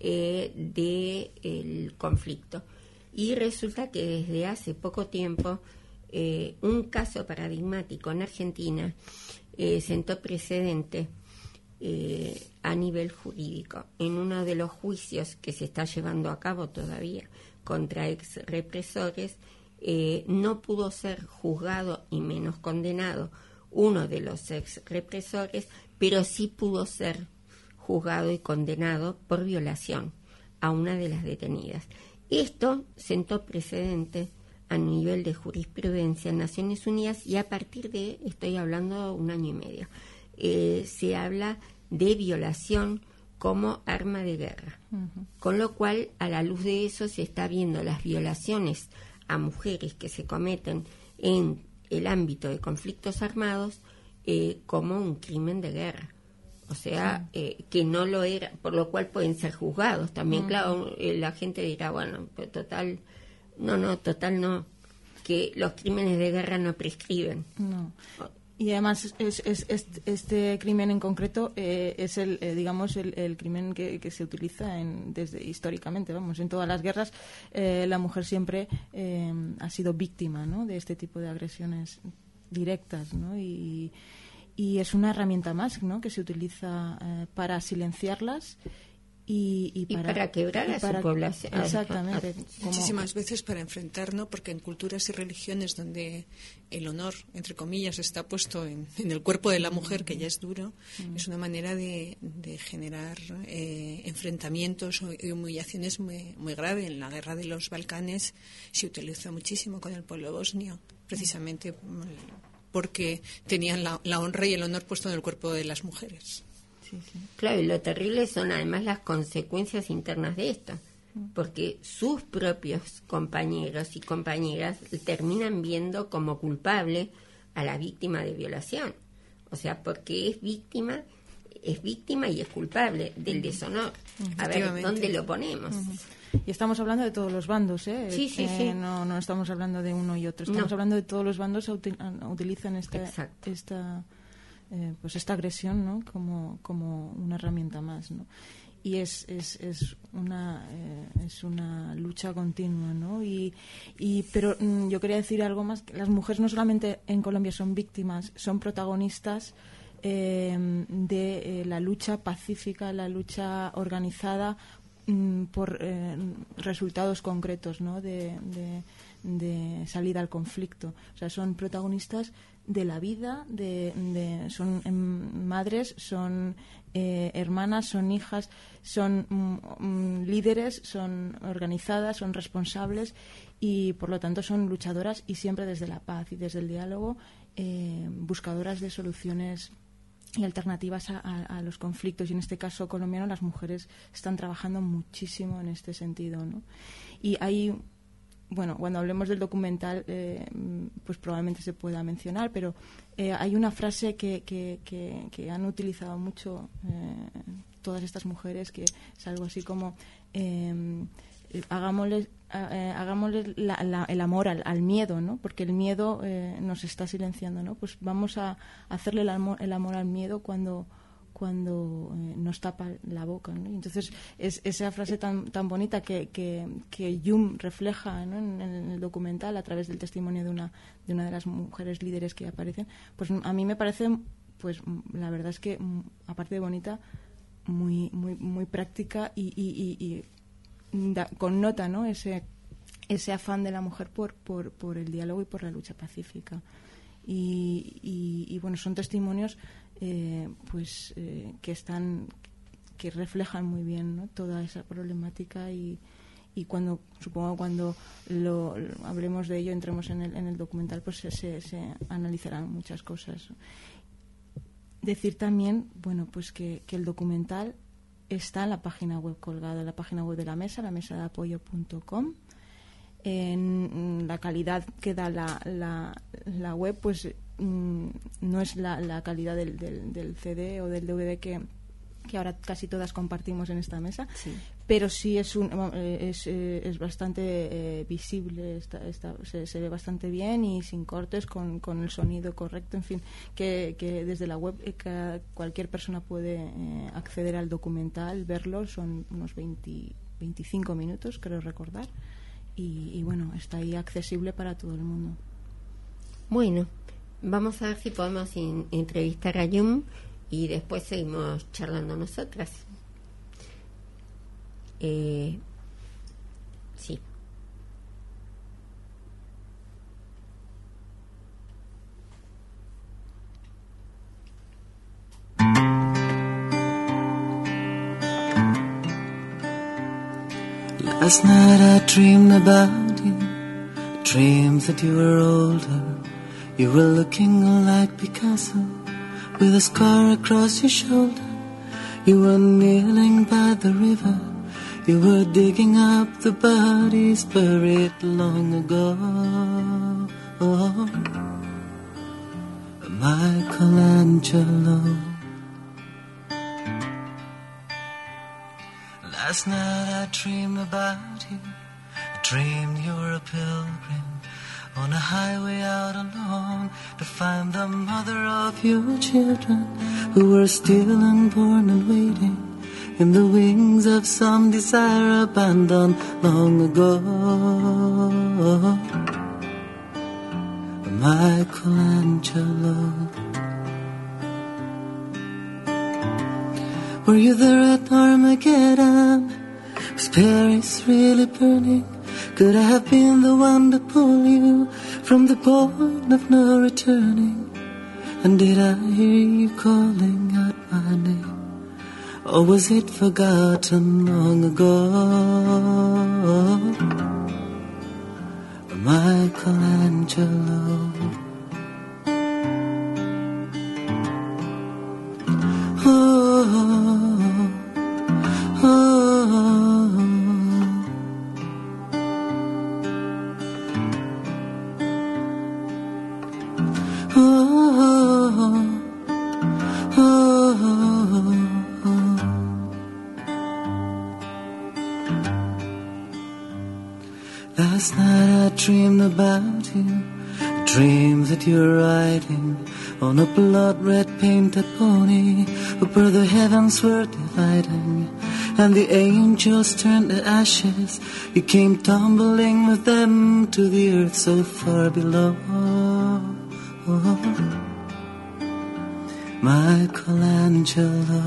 del conflicto, y resulta que desde hace poco tiempo un caso paradigmático en Argentina sentó precedente a nivel jurídico en uno de los juicios que se está llevando a cabo todavía contra ex represores. No pudo ser juzgado y menos condenado uno de los ex represores, pero sí pudo ser juzgado y condenado por violación a una de las detenidas. Esto sentó precedente a nivel de jurisprudencia en Naciones Unidas, y a partir de, estoy hablando 1 año y medio, se habla de violación como arma de guerra. Uh-huh. Con lo cual, a la luz de eso, se está viendo las violaciones a mujeres que se cometen en el ámbito de conflictos armados como un crimen de guerra. O sea, que no lo era, por lo cual pueden ser juzgados también. Claro, la gente dirá, bueno, pues total no, que los crímenes de guerra no prescriben. No. Y además este crimen en concreto es el crimen que se utiliza desde históricamente, vamos, en todas las guerras. La mujer siempre ha sido víctima, ¿no?, de este tipo de agresiones directas, ¿no? Y es una herramienta más, ¿no?, que se utiliza para silenciarlas y para quebrar a su población. Exactamente. Muchísimas veces para enfrentar, ¿no? Porque en culturas y religiones donde el honor, entre comillas, está puesto en el cuerpo de la mujer, que ya es duro, es una manera de generar enfrentamientos y humillaciones muy graves. En la guerra de los Balcanes se utilizó muchísimo con el pueblo bosnio, precisamente porque tenían la honra y el honor puesto en el cuerpo de las mujeres. Sí. Claro, y lo terrible son además las consecuencias internas de esto, porque sus propios compañeros y compañeras terminan viendo como culpable a la víctima de violación. O sea, porque es víctima y es culpable del deshonor. A ver, ¿dónde lo ponemos? Y estamos hablando de todos los bandos, ¿eh? Sí. No estamos hablando de uno y otro. Estamos hablando de todos los bandos utilizan esta agresión, ¿no?, como una herramienta más, ¿no? Y es una lucha continua, ¿no? Pero yo quería decir algo más. Las mujeres no solamente en Colombia son víctimas, son protagonistas de la lucha pacífica, la lucha organizada por resultados concretos, ¿no?, de salida al conflicto. O sea, son protagonistas de la vida, son madres, son hermanas, son hijas, son líderes, son organizadas, son responsables y por lo tanto son luchadoras y siempre desde la paz y desde el diálogo, buscadoras de soluciones y alternativas a los conflictos. Y en este caso colombiano las mujeres están trabajando muchísimo en este sentido, ¿no? Y hay, bueno, cuando hablemos del documental pues probablemente se pueda mencionar, pero hay una frase que han utilizado mucho todas estas mujeres, que es algo así como hagámosle el amor al miedo, ¿no? Porque el miedo nos está silenciando, ¿no? Pues vamos a hacerle el amor al miedo cuando nos tapa la boca, ¿no? Y entonces es esa frase tan bonita que Yum refleja, ¿no?, en el documental a través del testimonio de una de las mujeres líderes que aparecen. Pues a mí me parece, pues la verdad es que aparte de bonita, muy práctica y connota, ¿no?, ese afán de la mujer por el diálogo y por la lucha pacífica. Y bueno, son testimonios que reflejan muy bien, ¿no?, toda esa problemática y supongo cuando hablemos de ello, entremos en el documental, pues se analizarán muchas cosas. Decir también, bueno, pues que el documental está en la página web colgada, en la página web de la mesa, lamesadeapoyo.com. En la calidad que da la web, pues no es la calidad del CD o del DVD que ahora casi todas compartimos en esta mesa, sí. Pero sí es bastante visible, se ve bastante bien y sin cortes, con el sonido correcto, en fin, que desde la web cualquier persona puede acceder al documental, verlo. Son unos 25 minutos, creo recordar. Y bueno, está ahí accesible para todo el mundo. Bueno, vamos a ver si podemos entrevistar a Yum y después seguimos charlando nosotras. Sí. Last night I dreamed about you, dreamed that you were older. You were looking like Picasso, with a scar across your shoulder. You were kneeling by the river, you were digging up the bodies buried long ago. Michelangelo. Last night I dreamed about you. I dreamed you were a pilgrim on a highway out alone to find the mother of your children who were still unborn and waiting in the wings of some desire abandoned long ago. Michelangelo. Were you there at Armageddon? Was Paris really burning? Could I have been the one to pull you from the point of no returning? And did I hear you calling out my name? Or was it forgotten long ago? Michelangelo. Last night I dreamed about you. I dreamed that you were riding on a blood-red painted pony where the heavens were dividing and the angels turned to ashes. You came tumbling with them to the earth so far below. Michelangelo.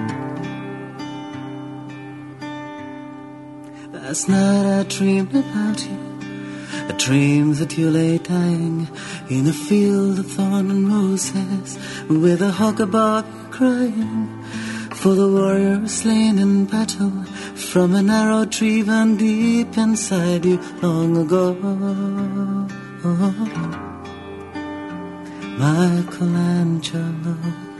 Last night I dreamed about you. I dreamed that you lay dying in a field of thorn and roses with a hawk above you crying for the warrior slain in battle from an arrow driven deep inside you long ago. Michelangelo.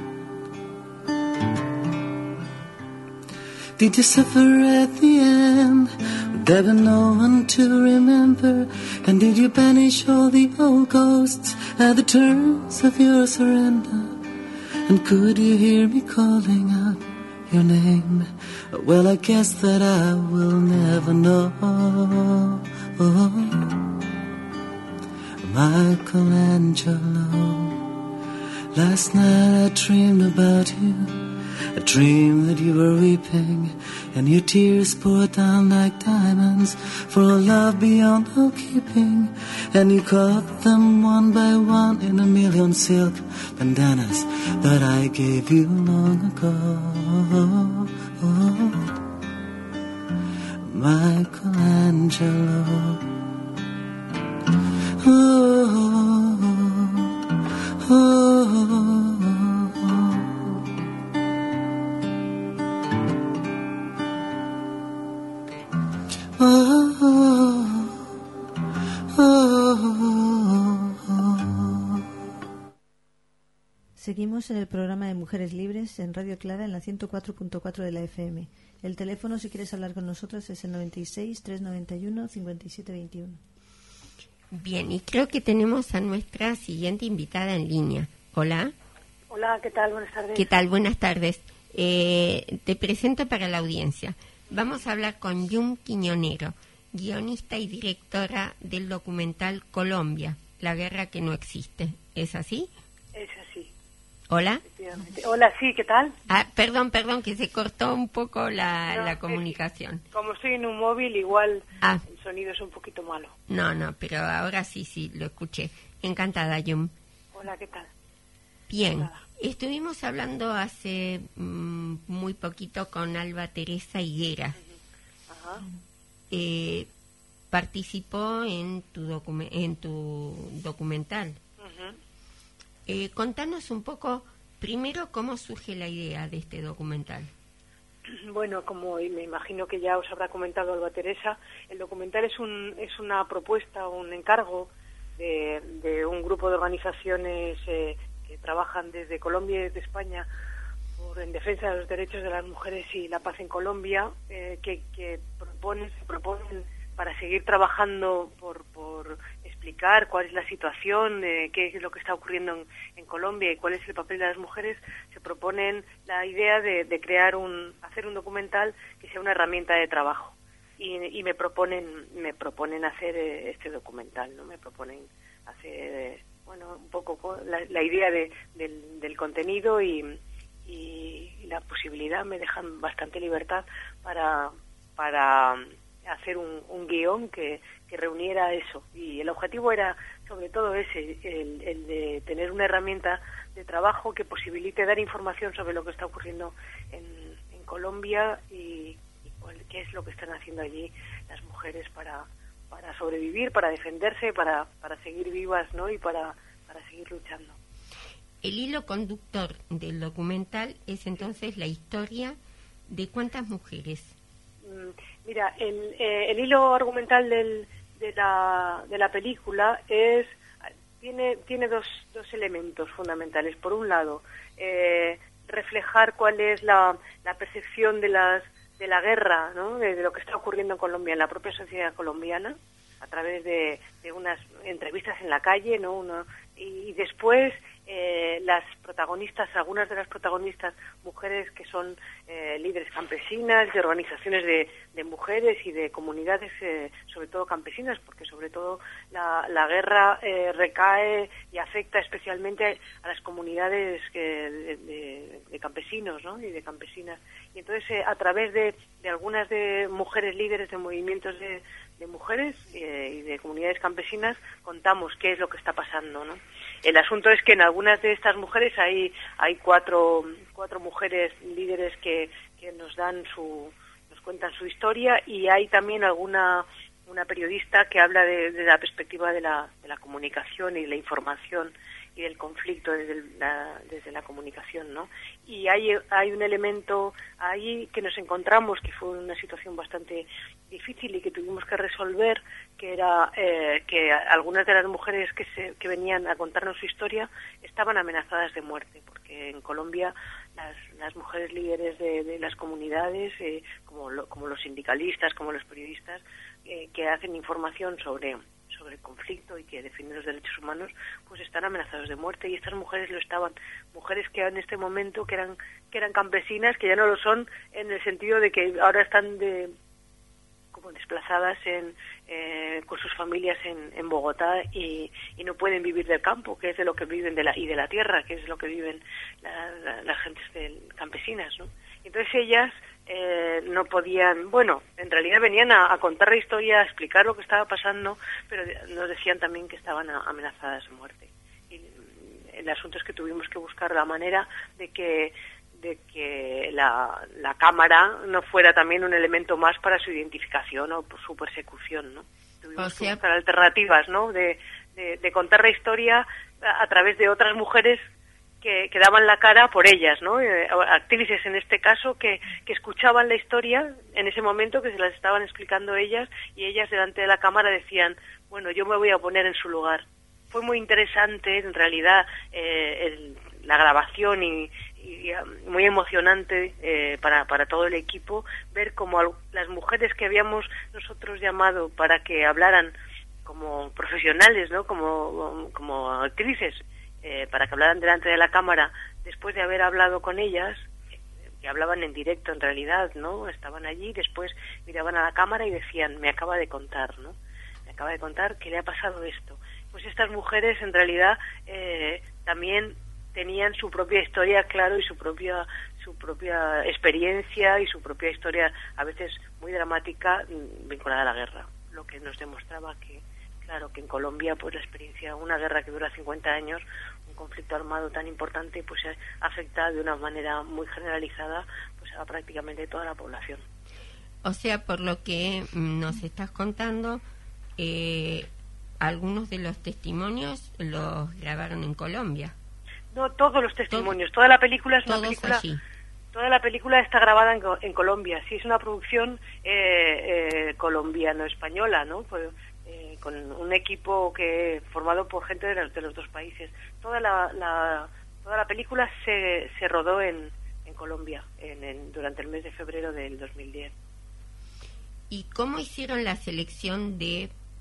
Did you suffer at the end? There were no one to remember. And did you banish all the old ghosts at the terms of your surrender? And could you hear me calling out your name? Well, I guess that I will never know. Michelangelo. Last night I dreamed about you. I dreamed that you were weeping and your tears poured down like diamonds for a love beyond all keeping. And you caught them one by one in a million silk bandanas that I gave you long ago. Michelangelo. Seguimos en el programa de Mujeres Libres en Radio Clara en la 104.4 de la FM. El teléfono, si quieres hablar con nosotros, es el 96 391 5721. Bien, y creo que tenemos a nuestra siguiente invitada en línea. Hola. Hola, ¿qué tal? Buenas tardes. ¿Qué tal? Buenas tardes. Te presento para la audiencia. Vamos a hablar con Yum Quiñonero, guionista y directora del documental Colombia, la guerra que no existe. ¿Es así? Es así. Hola. Hola, sí, ¿qué tal? Perdón, que se cortó un poco la comunicación. Como estoy en un móvil, igual el sonido es un poquito malo. No, pero ahora sí, lo escuché. Encantada, Yum. Hola, ¿qué tal? Bien, estuvimos hablando hace muy poquito con Alba Teresa Higuera. Ajá. Participó en tu documental. Contanos un poco, primero, cómo surge la idea de este documental. Bueno, como me imagino que ya os habrá comentado Alba Teresa, el documental es una propuesta, un encargo de un grupo de organizaciones que trabajan desde Colombia y desde España en defensa de los derechos de las mujeres y la paz en Colombia, que proponen para seguir trabajando por explicar cuál es la situación, qué es lo que está ocurriendo en Colombia y cuál es el papel de las mujeres, se proponen la idea de hacer un documental que sea una herramienta de trabajo. Y me proponen hacer este documental, ¿no? Me proponen hacer, un poco la idea del contenido y la posibilidad, me dejan bastante libertad para hacer un guión que reuniera eso. Y el objetivo era sobre todo ese, el de tener una herramienta de trabajo que posibilite dar información sobre lo que está ocurriendo en Colombia y qué es lo que están haciendo allí las mujeres para sobrevivir, para defenderse, para seguir vivas, ¿no? Y para seguir luchando. El hilo conductor del documental es entonces la historia de ¿cuántas mujeres? Mira, el hilo argumental de la película tiene dos elementos fundamentales. Por un lado, reflejar cuál es la percepción de la guerra, ¿no? De lo que está ocurriendo en Colombia, en la propia sociedad colombiana, a través de unas entrevistas en la calle, ¿no? Y después las protagonistas, algunas de las protagonistas, mujeres que son líderes campesinas, de organizaciones de mujeres y de comunidades, sobre todo campesinas, porque sobre todo la guerra recae y afecta especialmente a las comunidades de campesinos, ¿no? Y de campesinas. Y entonces a través de algunas de mujeres líderes de movimientos de mujeres y de comunidades campesinas contamos qué es lo que está pasando, ¿no? El asunto es que en algunas de estas mujeres hay cuatro mujeres líderes que nos cuentan su historia, y hay también una periodista que habla de la perspectiva de la comunicación y de la información y del conflicto desde la comunicación, ¿no? Y hay un elemento ahí que nos encontramos, que fue una situación bastante difícil y que tuvimos que resolver, que era que algunas de las mujeres que venían a contarnos su historia estaban amenazadas de muerte, porque en Colombia las mujeres líderes de las comunidades, como los sindicalistas, como los periodistas, que hacen información sobre el conflicto y que defienden los derechos humanos, pues están amenazados de muerte, y estas mujeres lo estaban, mujeres que en este momento que eran campesinas, que ya no lo son en el sentido de que ahora están como desplazadas con sus familias en Bogotá y no pueden vivir del campo, que es de lo que viven de la tierra, que es lo que viven las gentes campesinas, ¿no? Entonces ellas no podían, en realidad venían a contar la historia, a explicar lo que estaba pasando, pero nos decían también que estaban amenazadas de muerte. Y el asunto es que tuvimos que buscar la manera de que la cámara no fuera también un elemento más para su identificación o por su persecución, ¿no? Tuvimos que buscar alternativas, ¿no? De contar la historia a través de otras mujeres que daban la cara por ellas, ¿no? Actrices en este caso que escuchaban la historia en ese momento, que se las estaban explicando ellas, y ellas delante de la cámara decían, yo me voy a poner en su lugar. Fue muy interesante en realidad la grabación y muy emocionante para todo el equipo ver cómo las mujeres que habíamos nosotros llamado para que hablaran como profesionales, ¿no? Como actrices, para que hablaran delante de la cámara, después de haber hablado con ellas, que hablaban en directo en realidad, ¿no? Estaban allí, después miraban a la cámara y decían, me acaba de contar, ¿no? Me acaba de contar que le ha pasado esto. Pues estas mujeres en realidad también tenían su propia historia, claro, y su propia experiencia y su propia historia, a veces muy dramática, vinculada a la guerra, lo que nos demostraba que, claro, que en Colombia, pues la experiencia, una guerra que dura 50 años, un conflicto armado tan importante, pues afecta de una manera muy generalizada pues a prácticamente toda la población. O sea, por lo que nos estás contando, algunos de los testimonios los grabaron en Colombia. No, todos los testimonios, toda la película es una película. Allí. Toda la película está grabada en Colombia. Sí, es una producción colombiano-española, ¿no? Pues, con un equipo formado por gente de los dos países. Toda la película se rodó en Colombia durante el mes de febrero del 2010. ¿Y cómo hicieron la selección de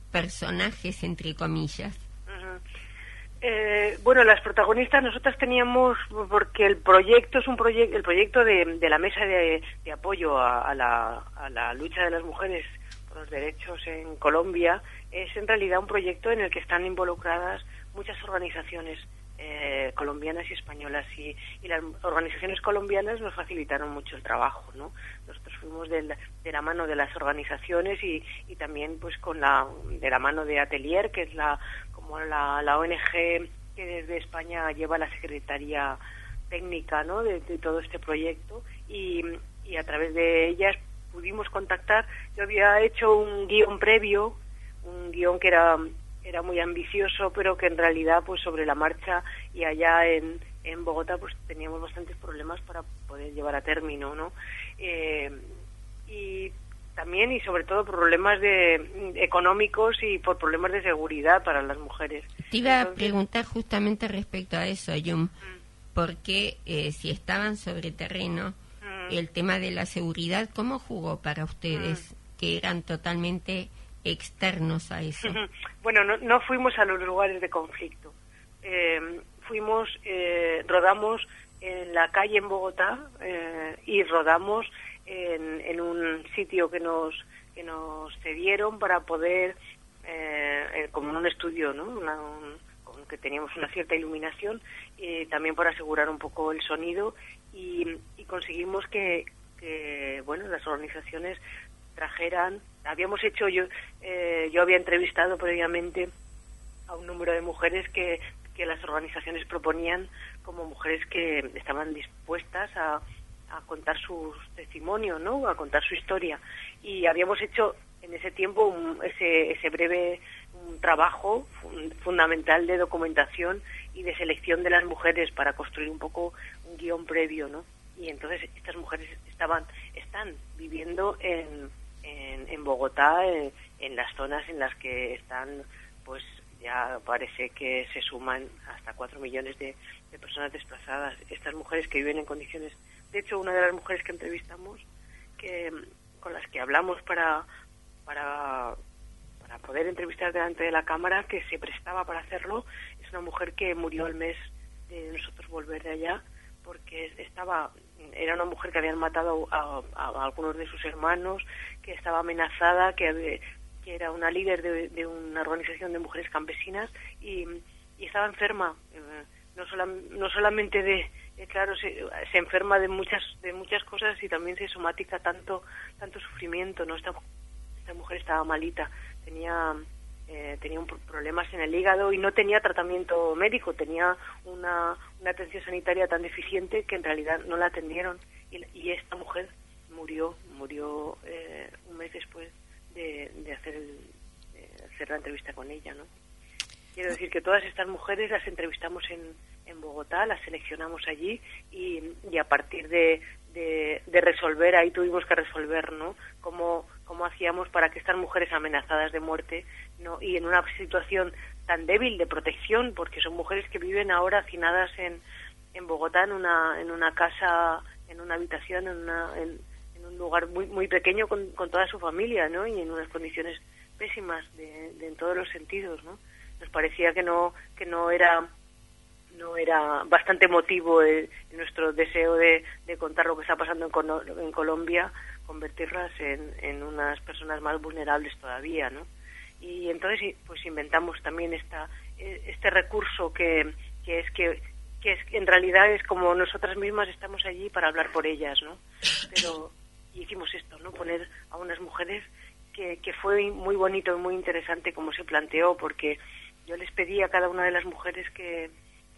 personajes, entre comillas? Bueno, las protagonistas nosotras teníamos, porque el proyecto es el proyecto de la mesa de apoyo a la lucha de las mujeres por los derechos en Colombia, es en realidad un proyecto en el que están involucradas muchas organizaciones colombianas y españolas, y las organizaciones colombianas nos facilitaron mucho el trabajo, ¿no? Nosotros fuimos de la mano de las organizaciones y también pues de la mano de Atelier, que es la ONG que desde España lleva la Secretaría Técnica, ¿no?, de todo este proyecto, y a través de ellas pudimos contactar. Yo había hecho un guión previo, un guión que era muy ambicioso, pero que en realidad pues sobre la marcha y allá en Bogotá pues teníamos bastantes problemas para poder llevar a término, ¿no? Y también y sobre todo problemas económicos y por problemas de seguridad para las mujeres. Te iba a preguntar justamente respecto a eso, Yum, porque si estaban sobre terreno, el tema de la seguridad, ¿cómo jugó para ustedes, que eran totalmente externos a eso? Bueno, no fuimos a los lugares de conflicto. Rodamos en la calle en Bogotá y rodamos en un sitio que nos cedieron para poder, como en un estudio, ¿no?, que teníamos una cierta iluminación, también para asegurar un poco el sonido, y conseguimos que bueno, las organizaciones trajeran. Habíamos hecho, yo había entrevistado previamente a un número de mujeres que las organizaciones proponían como mujeres que estaban dispuestas a contar su testimonio, ¿no?, a contar su historia, y habíamos hecho en ese tiempo ese breve trabajo fundamental de documentación y de selección de las mujeres para construir un poco un guión previo, ¿no? Y entonces estas mujeres están viviendo en Bogotá, en las zonas en las que están, pues ya parece que se suman hasta 4 millones de personas desplazadas. Estas mujeres que viven en condiciones. De hecho, una de las mujeres que entrevistamos, con las que hablamos para poder entrevistar delante de la cámara, que se prestaba para hacerlo, es una mujer que murió al mes de nosotros volver de allá, porque era una mujer que habían matado a algunos de sus hermanos, que estaba amenazada, que era una líder de una organización de mujeres campesinas, y estaba enferma, no solamente claro, se enferma de muchas cosas, y también se somatiza tanto sufrimiento, ¿no? Esta mujer estaba malita, tenía problemas en el hígado y no tenía tratamiento médico, tenía una atención sanitaria tan deficiente que en realidad no la atendieron, y esta mujer murió un mes después de hacer la entrevista con ella, ¿no? Quiero decir que todas estas mujeres las entrevistamos en Bogotá, las seleccionamos allí, y a partir de resolver, ahí tuvimos que resolver, ¿no?, cómo hacíamos para que estas mujeres amenazadas de muerte, ¿no?, y en una situación tan débil de protección, porque son mujeres que viven ahora hacinadas en Bogotá, en una casa, en una habitación, en un lugar muy muy pequeño con toda su familia, ¿no?, y en unas condiciones pésimas en todos los sentidos, ¿no? Nos parecía que no era bastante motivo nuestro deseo de contar lo que está pasando en Colombia, convertirlas en unas personas más vulnerables todavía, ¿no? Y entonces pues inventamos también este recurso que en realidad es como nosotras mismas estamos allí para hablar por ellas, ¿no? Y hicimos esto, ¿no? Poner a unas mujeres que fue muy bonito y muy interesante como se planteó, porque yo les pedí a cada una de las mujeres que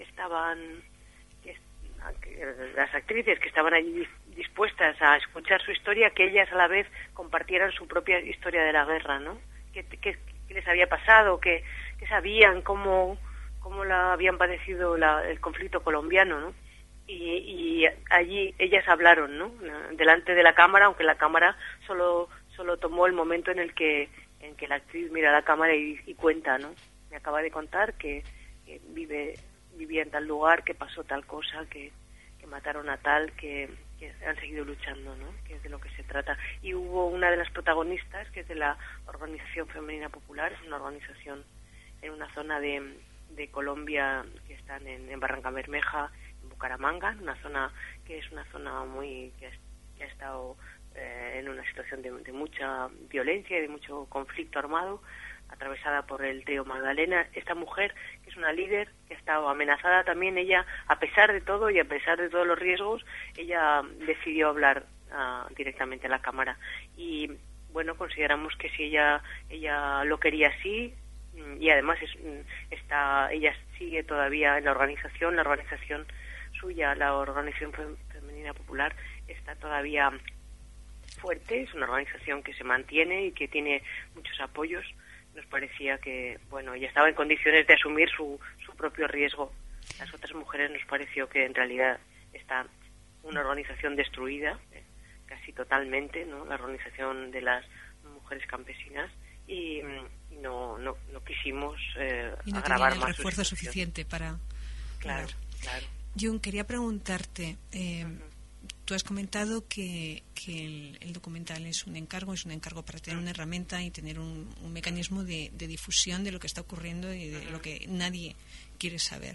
las actrices que estaban allí dispuestas a escuchar su historia, que ellas a la vez compartieran su propia historia de la guerra, ¿no? ¿Qué les había pasado? ¿Qué sabían? ¿Cómo la habían padecido el conflicto colombiano, ¿no? Y allí ellas hablaron, ¿no?, delante de la cámara, aunque la cámara solo tomó el momento en que la actriz mira a la cámara y cuenta, ¿no? Me acaba de contar que vivía en tal lugar, que pasó tal cosa, que mataron a tal, que han seguido luchando, ¿no? Que es de lo que se trata. Y hubo una de las protagonistas, que es de la Organización Femenina Popular, es una organización en una zona de Colombia, que están en Barranca Bermeja, en Bucaramanga, una zona que es una zona que ha estado en una situación de mucha violencia y de mucho conflicto armado, atravesada por el trío Magdalena. Esta mujer, que es una líder, que ha estado amenazada también, ella, a pesar de todo y a pesar de todos los riesgos, ella decidió hablar directamente a la Cámara. Y bueno, consideramos que si ella lo quería así, y además ella sigue todavía en la organización suya, la Organización Femenina Popular, está todavía fuerte, es una organización que se mantiene y que tiene muchos apoyos. Nos parecía que, bueno, ella estaba en condiciones de asumir su propio riesgo. Las otras mujeres nos pareció que en realidad está una organización destruida, casi totalmente, ¿no? La organización de las mujeres campesinas, y no quisimos y no agravar tenían el más refuerzo suficiente para... Claro. Jun, quería preguntarte, tú has comentado que el documental es un encargo para tener una herramienta y tener un mecanismo de difusión de lo que está ocurriendo y de lo que nadie quiere saber.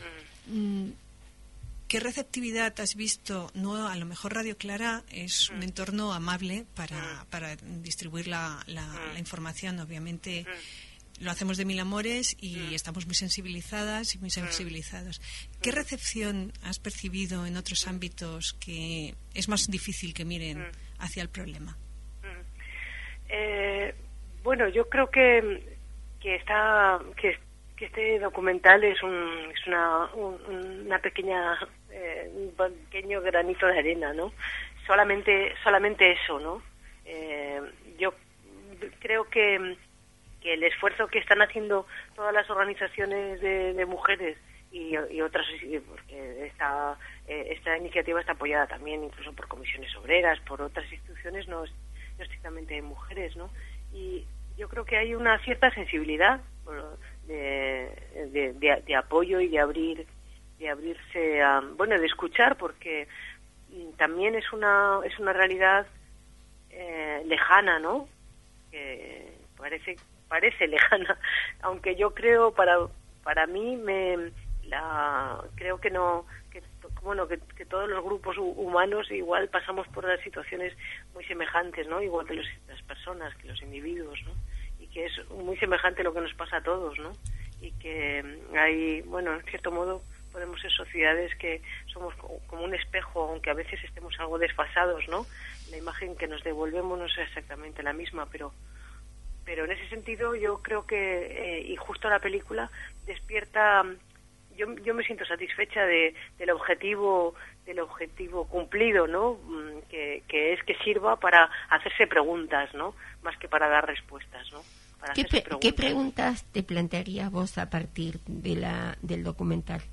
¿Qué receptividad has visto? No, a lo mejor Radio Clara es un entorno amable para distribuir la información. Obviamente lo hacemos de mil amores y estamos muy sensibilizadas y muy sensibilizados. ¿Qué recepción has percibido en otros ámbitos que es más difícil que miren hacia el problema? Bueno, yo creo que este documental es una pequeña un pequeño granito de arena, ¿no? Solamente eso, ¿no? Yo creo que el esfuerzo que están haciendo todas las organizaciones de mujeres y otras, porque esta iniciativa está apoyada también incluso por comisiones obreras, por otras instituciones, no estrictamente de mujeres, ¿no? Y yo creo que hay una cierta sensibilidad de apoyo y de abrirse a, bueno, de escuchar, porque también es una realidad lejana, no, que parece lejana, aunque yo creo, para mí creo que no, que todos los grupos humanos igual pasamos por las situaciones muy semejantes, no, igual que las personas, que los individuos, no, y que es muy semejante lo que nos pasa a todos, no, y que hay, bueno, en cierto modo podemos ser sociedades que somos como un espejo, aunque a veces estemos algo desfasados, ¿no? La imagen que nos devolvemos no es exactamente la misma, pero en ese sentido yo creo que, y justo la película despierta, yo me siento satisfecha del objetivo cumplido, ¿no? Que es que sirva para hacerse preguntas, ¿no? Más que para dar respuestas, ¿no? ¿Qué preguntas te plantearías vos a partir del documental?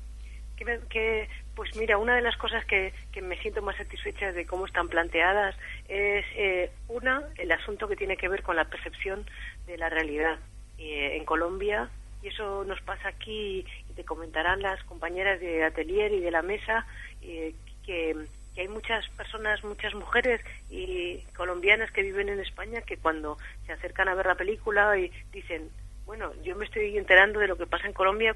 Pues mira, una de las cosas que me siento más satisfecha de cómo están planteadas es el asunto que tiene que ver con la percepción de la realidad en Colombia, y eso nos pasa aquí, y te comentarán las compañeras de Atelier y de la mesa, que hay muchas personas, muchas mujeres y colombianas que viven en España, que cuando se acercan a ver la película y dicen, bueno, yo me estoy enterando de lo que pasa en Colombia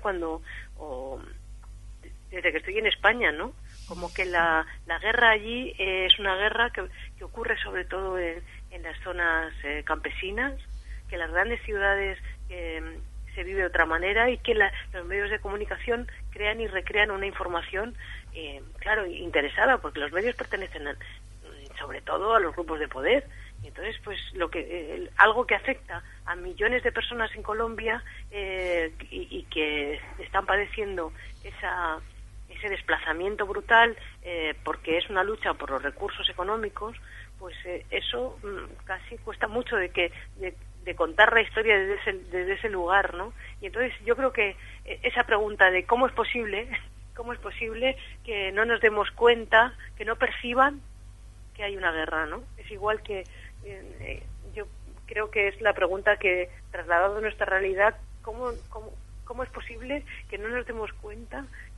desde que estoy en España, ¿no? Como que la guerra allí es una guerra que ocurre sobre todo en las zonas campesinas, que en las grandes ciudades se vive de otra manera, y que los medios de comunicación crean y recrean una información, claro, interesada, porque los medios pertenecen sobre todo a los grupos de poder. Y entonces, pues algo que afecta a millones de personas en Colombia y que están padeciendo ese desplazamiento brutal, porque es una lucha por los recursos económicos, pues eso casi cuesta mucho de contar la historia desde ese lugar, ¿no? Y entonces yo creo que esa pregunta de cómo es posible que no nos demos cuenta, que no perciban que hay una guerra, ¿no? Es igual que yo creo que es la pregunta que, trasladado a nuestra realidad, ¿cómo es posible que no nos demos cuenta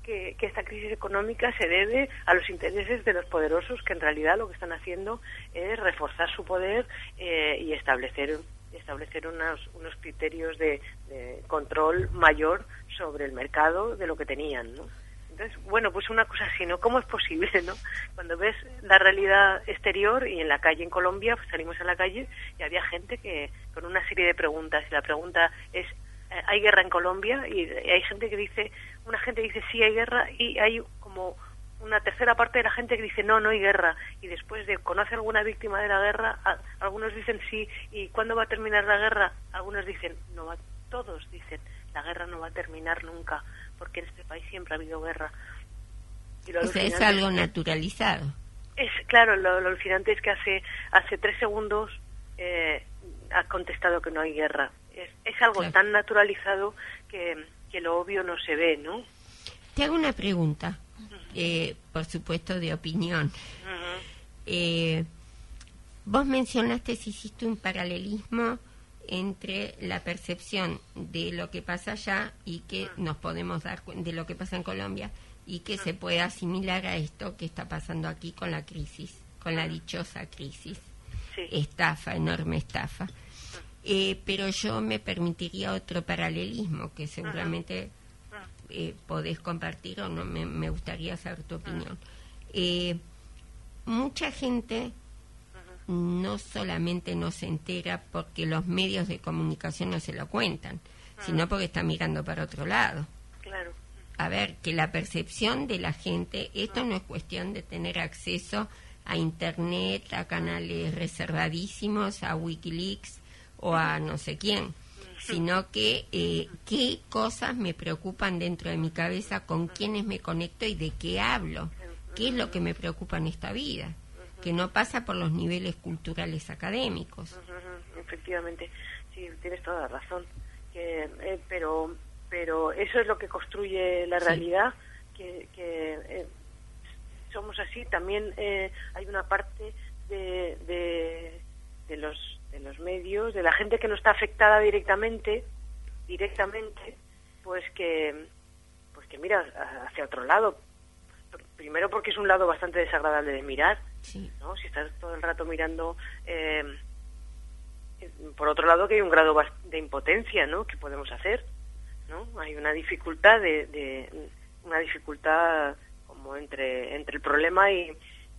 que esta crisis económica se debe a los intereses de los poderosos, que en realidad lo que están haciendo es reforzar su poder y establecer unos criterios de control mayor sobre el mercado de lo que tenían, ¿no? Entonces, bueno, pues una cosa así, ¿no? ¿Cómo es posible, no? Cuando ves la realidad exterior y en la calle en Colombia, pues salimos a la calle y había gente que con una serie de preguntas, y la pregunta es, ¿hay guerra en Colombia? Y hay gente que dice, una gente dice sí hay guerra, y hay como una tercera parte de la gente que dice no hay guerra, y después de conocer alguna víctima de la guerra, algunos dicen sí, ¿y cuándo va a terminar la guerra? Algunos dicen todos dicen la guerra no va a terminar nunca, porque en este país siempre ha habido guerra. Y o sea, es algo naturalizado. Claro, lo alucinante es que hace 3 segundos ha contestado que no hay guerra. Es algo claro, tan naturalizado que lo obvio no se ve, ¿no? Te hago una pregunta, por supuesto de opinión. Vos mencionaste, hiciste un paralelismo entre la percepción de lo que pasa allá y que nos podemos dar de lo que pasa en Colombia, y que se puede asimilar a esto que está pasando aquí con la crisis, con la dichosa crisis. Sí. Estafa, enorme estafa. Pero yo me permitiría otro paralelismo que seguramente podés compartir, o no, me gustaría saber tu opinión. Mucha gente no solamente no se entera porque los medios de comunicación no se lo cuentan, sino porque está mirando para otro lado. Claro. A ver, que la percepción de la gente, esto no es cuestión de tener acceso a Internet, a canales reservadísimos, a Wikileaks o a no sé quién, sino que qué cosas me preocupan dentro de mi cabeza, con quiénes me conecto y de qué hablo, qué es lo que me preocupa en esta vida, que no pasa por los niveles culturales académicos. Efectivamente, sí, tienes toda la razón. Pero eso es lo que construye la realidad, que somos así. También hay una parte de los medios, de la gente que no está afectada directamente, pues que mira hacia otro lado. Primero porque es un lado bastante desagradable de mirar, ¿no? Si estás todo el rato mirando, por otro lado que hay un grado de impotencia, ¿no? ¿Qué podemos hacer? ¿No? Hay una dificultad una dificultad como entre el problema y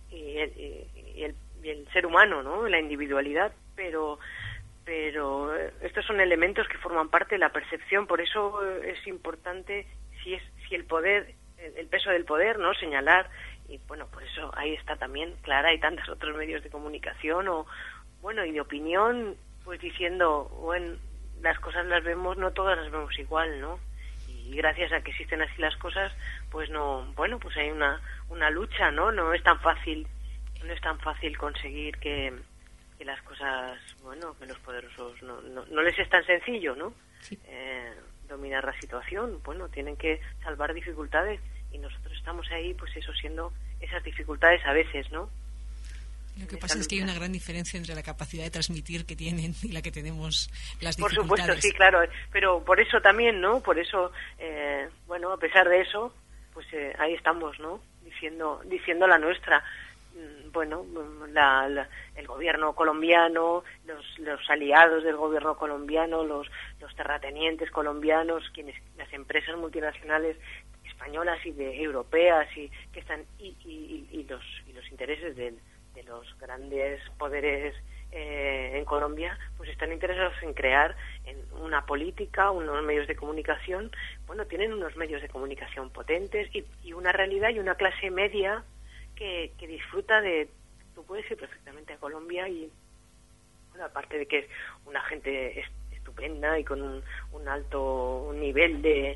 el ser humano, ¿no? La individualidad, pero estos son elementos que forman parte de la percepción. Por eso es importante si el poder, el peso del poder, ¿no? Señalar, y bueno, por eso ahí está también Clara y tantos otros medios de comunicación y de opinión, pues diciendo, bueno, las cosas las vemos, no todas las vemos igual, ¿no? Y gracias a que existen así las cosas, pues pues hay una lucha, ¿no? No es tan fácil conseguir que las cosas, que los poderosos no les es tan sencillo, ¿no? Sí. Dominar la situación, tienen que salvar dificultades, y nosotros estamos ahí, pues eso, siendo esas dificultades a veces, ¿no? Lo que pasa es que hay una gran diferencia entre la capacidad de transmitir que tienen y la que tenemos las dificultades. Por supuesto, sí, claro, pero por eso también, ¿no? Por eso, a pesar de eso, pues ahí estamos, ¿no? Diciendo la nuestra. El gobierno colombiano, los aliados del gobierno colombiano, los terratenientes colombianos, las empresas multinacionales españolas y europeas y que están y los intereses de los grandes poderes en Colombia, pues están interesados en crear una política, unos medios de comunicación. Tienen unos medios de comunicación potentes y una realidad y una clase media que disfruta de... Tú puedes ir perfectamente a Colombia y, aparte de que es una gente estupenda y con un alto nivel de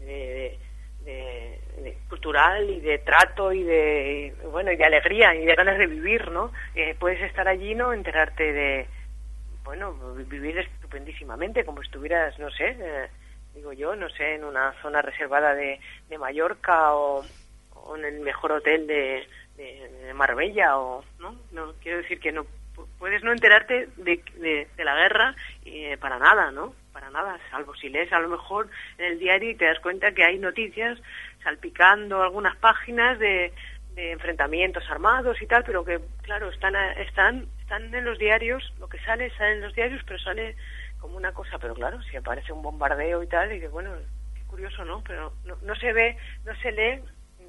cultural y de trato y de alegría y de ganas de vivir, ¿no? Puedes estar allí, ¿no? Enterarte de... vivir estupendísimamente, como estuvieras, no sé, en una zona reservada de Mallorca o en el mejor hotel de Marbella, no quiero decir que no puedes no enterarte de la guerra para nada, ¿no? Para nada, salvo si lees a lo mejor en el diario y te das cuenta que hay noticias salpicando algunas páginas de enfrentamientos armados y tal, pero que, claro, están en los diarios, lo que sale en los diarios, pero sale como una cosa, pero claro, si aparece un bombardeo y tal, y que bueno, qué curioso, ¿no? Pero no se ve, no se lee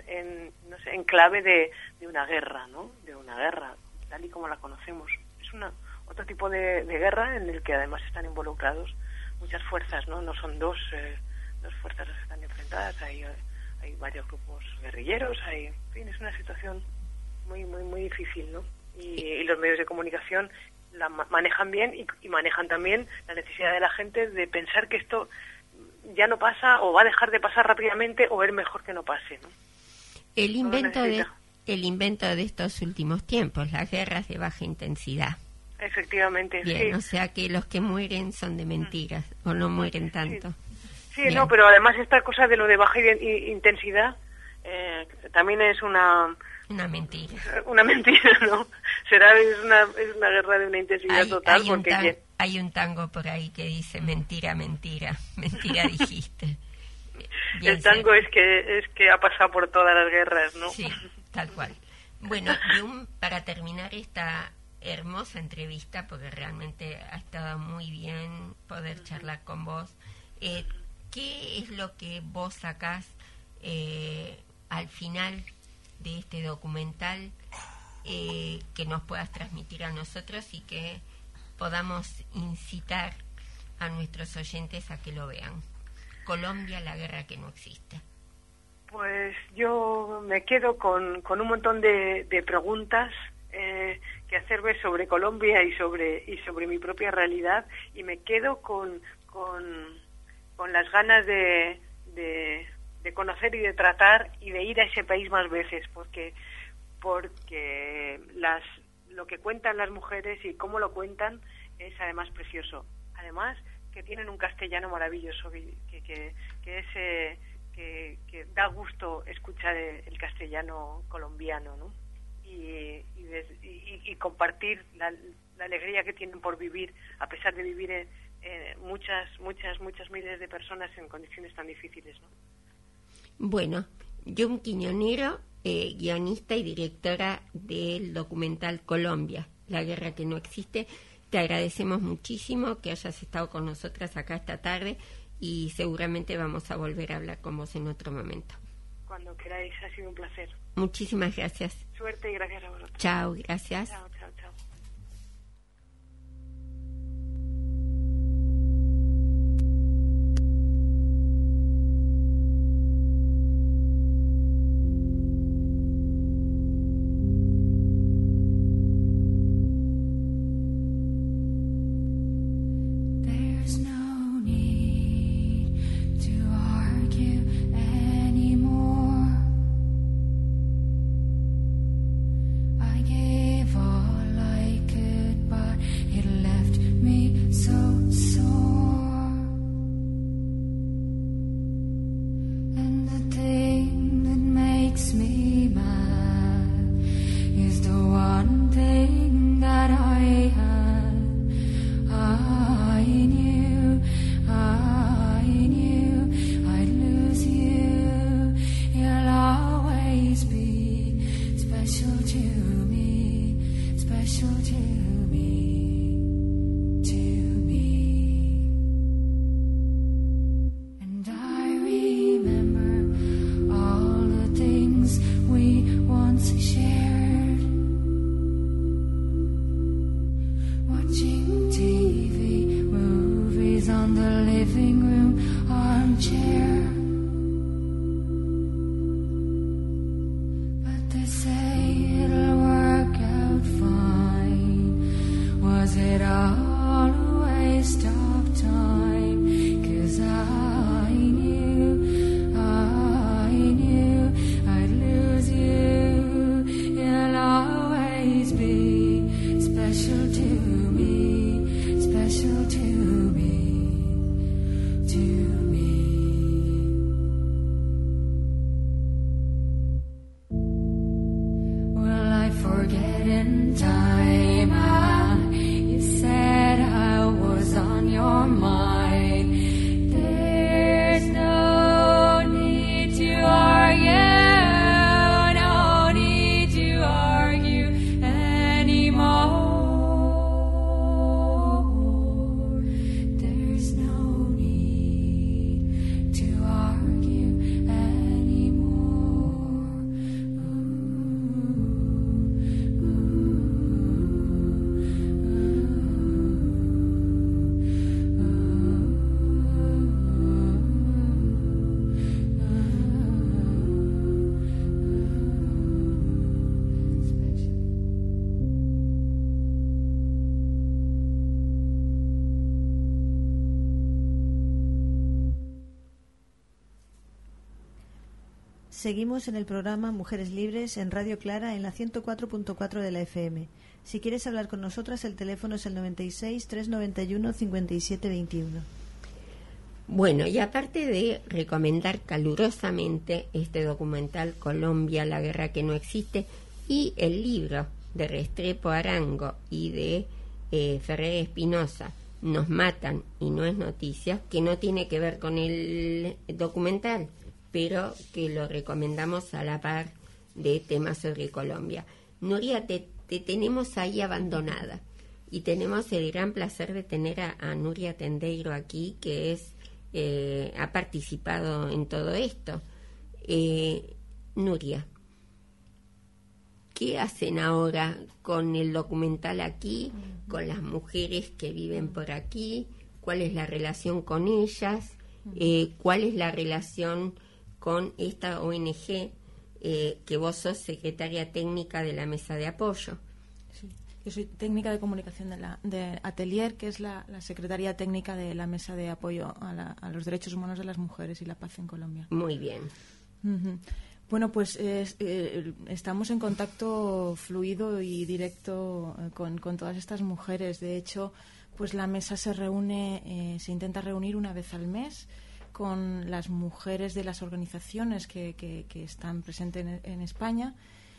en clave de una guerra, ¿no? De una guerra, tal y como la conocemos. Es otro tipo de guerra en el que además están involucrados muchas fuerzas, ¿no? No son dos fuerzas las que están enfrentadas, hay varios grupos guerrilleros, en fin, es una situación muy, muy, muy difícil, ¿no? Y los medios de comunicación la manejan bien y manejan también la necesidad de la gente de pensar que esto ya no pasa o va a dejar de pasar rápidamente o es mejor que no pase, ¿no? El invento de estos últimos tiempos, las guerras de baja intensidad. Efectivamente, bien, sí. O sea que los que mueren son de mentiras o no mueren tanto. Sí, no, pero además esta cosa de lo de baja intensidad también es una mentira. Una mentira, ¿no? Es una guerra de una intensidad total. Hay un tango por ahí que dice mentira, mentira, mentira dijiste. Bien, el tango es que ha pasado por todas las guerras, ¿no? Sí, tal cual. Bueno, para terminar esta hermosa entrevista, porque realmente ha estado muy bien poder charlar con vos, ¿qué es lo que vos sacás al final de este documental que nos puedas transmitir a nosotros y que podamos incitar a nuestros oyentes a que lo vean? Colombia, la guerra que no existe. Pues yo me quedo con un montón de preguntas que hacerme sobre Colombia y sobre mi propia realidad, y me quedo con las ganas de conocer y de tratar y de ir a ese país más veces, porque lo que cuentan las mujeres y cómo lo cuentan es además precioso. Además que tienen un castellano maravilloso, que da gusto escuchar el castellano colombiano, ¿no? Y compartir la alegría que tienen por vivir, a pesar de vivir muchas miles de personas en condiciones tan difíciles, ¿no? Bueno, Yum Quiñonero, guionista y directora del documental Colombia, la guerra que no existe, te agradecemos muchísimo que hayas estado con nosotras acá esta tarde y seguramente vamos a volver a hablar con vos en otro momento. Cuando queráis, ha sido un placer. Muchísimas gracias. Suerte y gracias a vosotros. Chao, gracias. Chao, chao, chao. Special to me, to Seguimos en el programa Mujeres Libres en Radio Clara en la 104.4 de la FM. Si quieres hablar con nosotras, el teléfono es el 96 391 5721. Bueno, y aparte de recomendar calurosamente este documental Colombia, la guerra que no existe, y el libro de Restrepo Arango y de Ferrer Espinosa, Nos matan y no es noticia, que no tiene que ver con el documental, pero que lo recomendamos a la par de temas sobre Colombia. Nuria, te tenemos ahí abandonada y tenemos el gran placer de tener a Nuria Tendeiro aquí, que ha participado en todo esto. Nuria, ¿qué hacen ahora con el documental aquí, con las mujeres que viven por aquí? ¿Cuál es la relación con ellas? ¿Cuál es la relación con esta ONG que vos sos secretaria técnica de la Mesa de Apoyo? Sí. Yo soy técnica de comunicación de Atelier, que es la secretaria técnica de la Mesa de Apoyo a los Derechos Humanos de las Mujeres y la Paz en Colombia. Muy bien. Uh-huh. Bueno, pues estamos en contacto fluido y directo con todas estas mujeres. De hecho, pues la mesa se intenta reunir una vez al mes con las mujeres de las organizaciones que están presentes en España.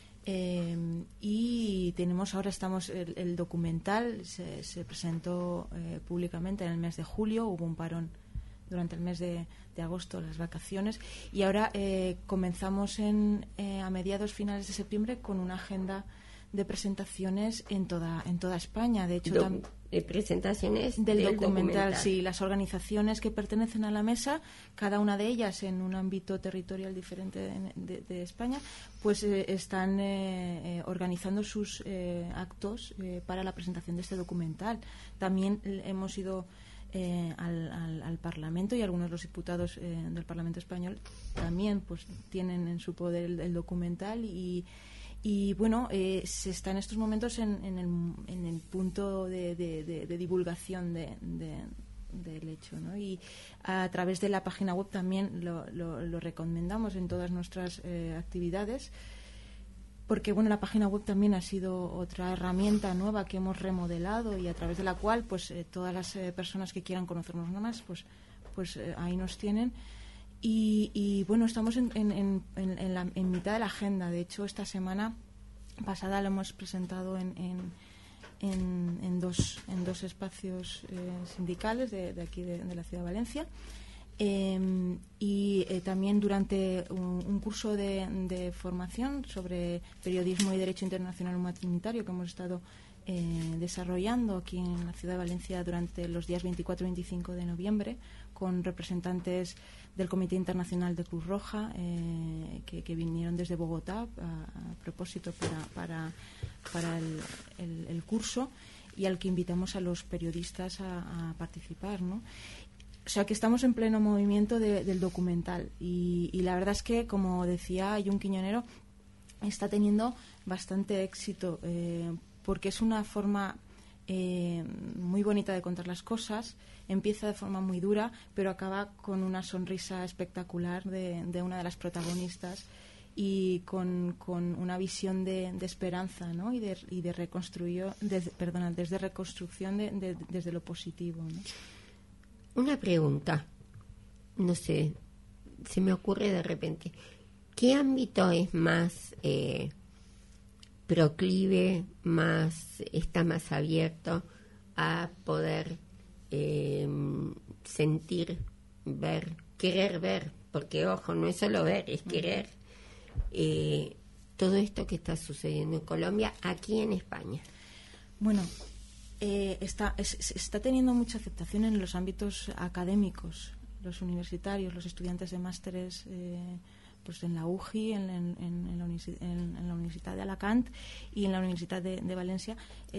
Y estamos el documental se presentó públicamente en el mes de julio. Hubo un parón durante el mes de agosto, las vacaciones, y ahora comenzamos a mediados finales de septiembre con una agenda de presentaciones en toda España. De hecho, presentaciones del documental. Sí, las organizaciones que pertenecen a la mesa, cada una de ellas en un ámbito territorial diferente de España, pues están organizando sus actos para la presentación de este documental. También hemos ido al Parlamento, y algunos de los diputados del Parlamento español también pues tienen en su poder el documental, y bueno, se está en estos momentos en el punto de divulgación del hecho, ¿no? Y a través de la página web también lo recomendamos en todas nuestras actividades, porque bueno, la página web también ha sido otra herramienta nueva que hemos remodelado, y a través de la cual pues todas las personas que quieran conocernos más pues ahí nos tienen. Y bueno, estamos en mitad de la agenda. De hecho, esta semana pasada lo hemos presentado en dos espacios sindicales de aquí de la ciudad de Valencia. Y también durante un curso de formación sobre periodismo y derecho internacional humanitario que hemos estado desarrollando aquí en la ciudad de Valencia durante los días 24 y 25 de noviembre, con representantes del Comité Internacional de Cruz Roja que vinieron desde Bogotá a propósito para el curso, y al que invitamos a los periodistas a participar, ¿no? O sea que estamos en pleno movimiento del documental, y la verdad es que, como decía Jun Quiñonero, está teniendo bastante éxito, porque es una forma muy bonita de contar las cosas. Empieza de forma muy dura, pero acaba con una sonrisa espectacular de una de las protagonistas, y con una visión de esperanza, ¿no? y de reconstrucción desde lo positivo, ¿no? Una pregunta, no sé, se me ocurre de repente, ¿qué ámbito es más proclive, está más abierto a poder sentir, ver, querer ver? Porque, ojo, no es solo ver, es querer todo esto que está sucediendo en Colombia, aquí en España. Bueno, está teniendo mucha aceptación en los ámbitos académicos, los universitarios, los estudiantes de másteres, pues en la UJI, en la Universidad de Alacant y en la Universidad de Valencia.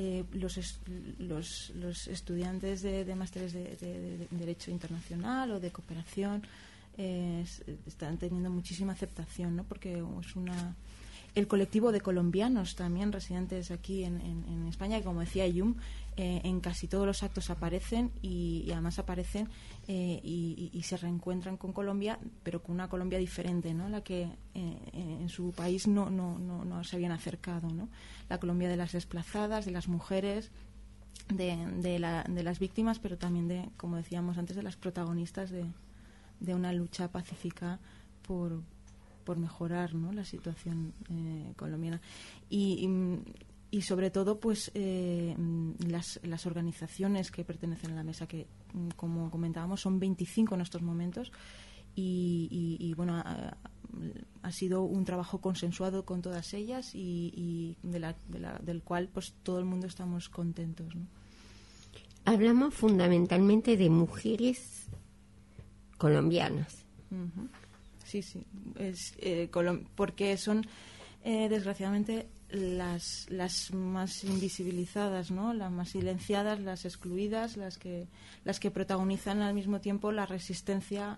Los estudiantes de másteres de Derecho Internacional o de Cooperación están teniendo muchísima aceptación, ¿no? Porque es el colectivo de colombianos también residentes aquí en España, y como decía Yum, en casi todos los actos aparecen y además aparecen y se reencuentran con Colombia, pero con una Colombia diferente, ¿no? La que en su país no se habían acercado, ¿no? La Colombia de las desplazadas, de las mujeres, de las víctimas, pero también de, como decíamos antes, de las protagonistas de una lucha pacífica por mejorar, ¿no? La situación colombiana y sobre todo pues las organizaciones que pertenecen a la mesa, que como comentábamos son 25 en estos momentos y bueno, ha sido un trabajo consensuado con todas ellas y del cual pues todo el mundo estamos contentos, ¿no? Hablamos fundamentalmente de mujeres colombianas. Uh-huh. Sí, porque son desgraciadamente las más invisibilizadas, ¿no? Las más silenciadas, las excluidas, las que protagonizan al mismo tiempo la resistencia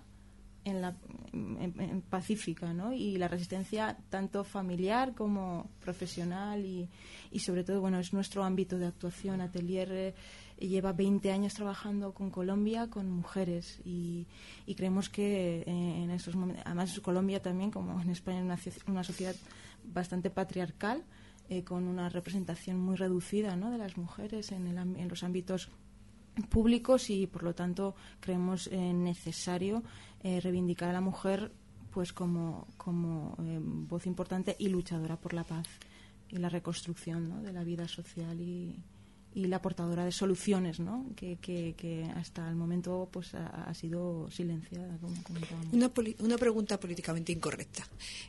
en pacífica, ¿no? Y la resistencia tanto familiar como profesional y sobre todo, bueno, es nuestro ámbito de actuación. Atelier lleva 20 años trabajando con Colombia, con mujeres y creemos que en estos momentos, además Colombia también, como en España, es una sociedad bastante patriarcal, con una representación muy reducida, ¿no? De las mujeres en los ámbitos públicos y por lo tanto creemos necesario reivindicar a la mujer pues como voz importante y luchadora por la paz y la reconstrucción, ¿no? De la vida social y la portadora de soluciones, ¿no? que hasta el momento pues ha sido silenciada, como comentábamos. Una pregunta políticamente incorrecta.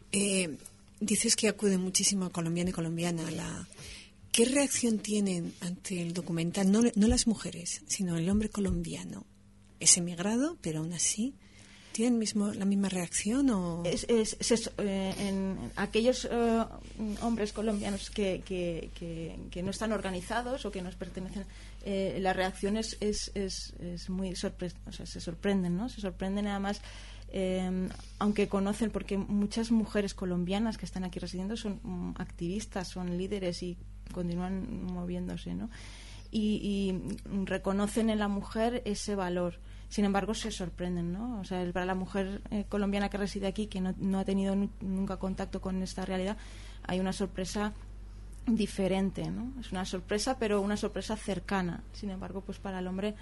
Dices que acude muchísimo colombiano y colombiana. ¿Qué reacción tienen ante el documental? No las mujeres, sino el hombre colombiano. Es emigrado, pero aún así ¿tienen la misma reacción? ¿O? En aquellos hombres colombianos que no están organizados o que nos pertenecen, la reacción es muy se sorprenden, ¿no? Se sorprenden además, aunque conocen, porque muchas mujeres colombianas que están aquí residiendo son activistas, son líderes y continúan moviéndose, ¿no? Y reconocen en la mujer ese valor. Sin embargo, se sorprenden, ¿no? O sea, para la mujer colombiana que reside aquí, que no ha tenido nunca contacto con esta realidad, hay una sorpresa diferente, ¿no? Es una sorpresa, pero una sorpresa cercana. Sin embargo, pues para el hombre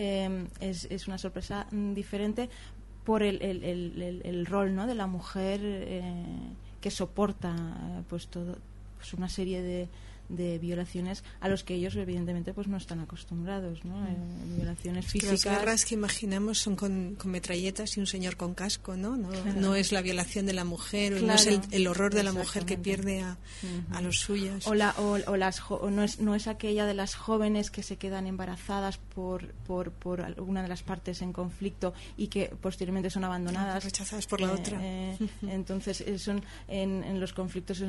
es una sorpresa diferente por el rol, ¿no? De la mujer que soporta pues todo, pues una serie de violaciones a los que ellos evidentemente pues no están acostumbrados, ¿no? Violaciones físicas. Las guerras que imaginamos son con metralletas y un señor con casco, ¿no? No es la violación de la mujer, claro, no es el horror de la mujer que pierde a los suyos. No es aquella de las jóvenes que se quedan embarazadas por alguna de las partes en conflicto y que posteriormente son abandonadas, rechazadas por la otra. Entonces en los conflictos es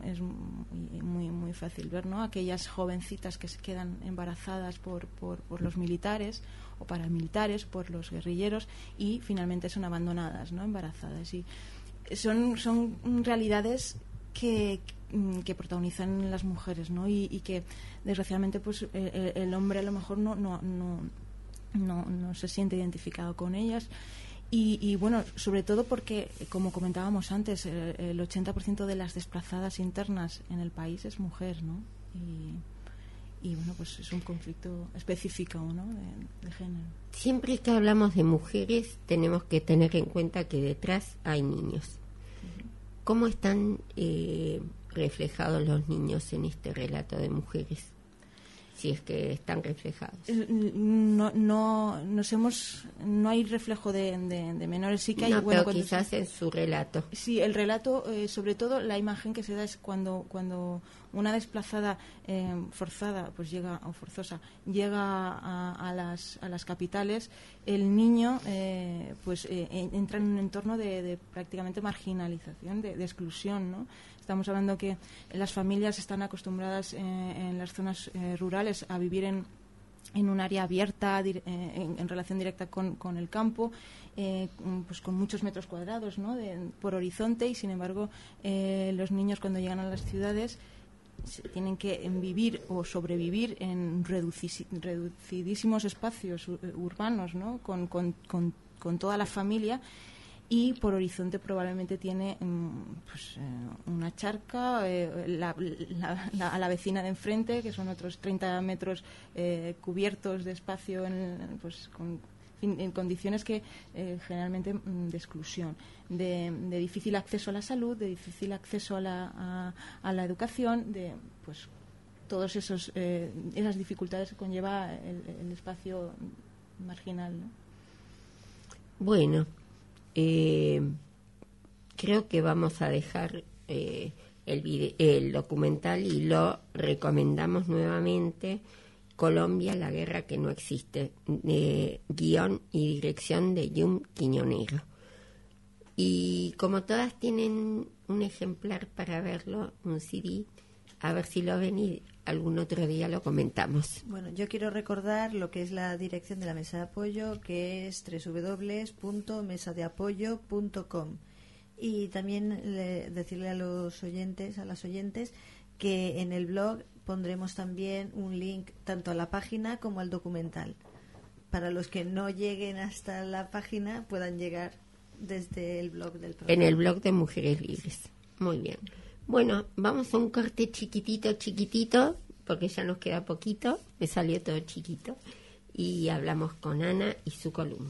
muy fácil ver, ¿no? Aquellas jovencitas que se quedan embarazadas por los militares o paramilitares, por los guerrilleros y finalmente son abandonadas, ¿no? Embarazadas, y son realidades que protagonizan las mujeres, ¿no? Y que desgraciadamente pues el hombre a lo mejor no se siente identificado con ellas. Y bueno, sobre todo porque, como comentábamos antes, el 80% de las desplazadas internas en el país es mujer, ¿no? Y bueno, pues es un conflicto específico, ¿no? de género. Siempre que hablamos de mujeres tenemos que tener en cuenta que detrás hay niños. ¿Cómo están reflejados los niños en este relato de mujeres? Si es que están reflejados. No hay reflejo de menores, sí que hay. No, bueno, pero quizás en su relato. Sí, el relato, sobre todo la imagen que se da es cuando una desplazada forzada, pues llega, o forzosa, llega a las capitales, el niño entra en un entorno de prácticamente marginalización, de exclusión, ¿no? Estamos hablando que las familias están acostumbradas en las zonas rurales a vivir en un área abierta, en relación directa con el campo, pues con muchos metros cuadrados, ¿no? Por horizonte, y sin embargo los niños cuando llegan a las ciudades tienen que vivir o sobrevivir en reducidísimos espacios urbanos, ¿no? Con toda la familia, y por horizonte probablemente tiene una charca, a la vecina de enfrente, que son otros 30 metros cubiertos de espacio en condiciones que generalmente de exclusión, de difícil acceso a la salud, de difícil acceso a la educación, de todos esas dificultades que conlleva el espacio marginal, ¿no? Bueno, creo que vamos a dejar el documental y lo recomendamos nuevamente. Colombia, la guerra que no existe, guión y dirección de Yum Quiñonero. Y como todas tienen un ejemplar para verlo, un CD, a ver si lo ven y algún otro día lo comentamos. Bueno, yo quiero recordar lo que es la dirección de la mesa de apoyo, que es www.mesadeapoyo.com, y también decirle a las oyentes que en el blog pondremos también un link tanto a la página como al documental, para los que no lleguen hasta la página puedan llegar desde el blog del programa. En el blog de Mujeres Libres. Muy bien. Bueno, vamos a un corte chiquitito, porque ya nos queda poquito, me salió todo chiquito, y hablamos con Ana y su columna.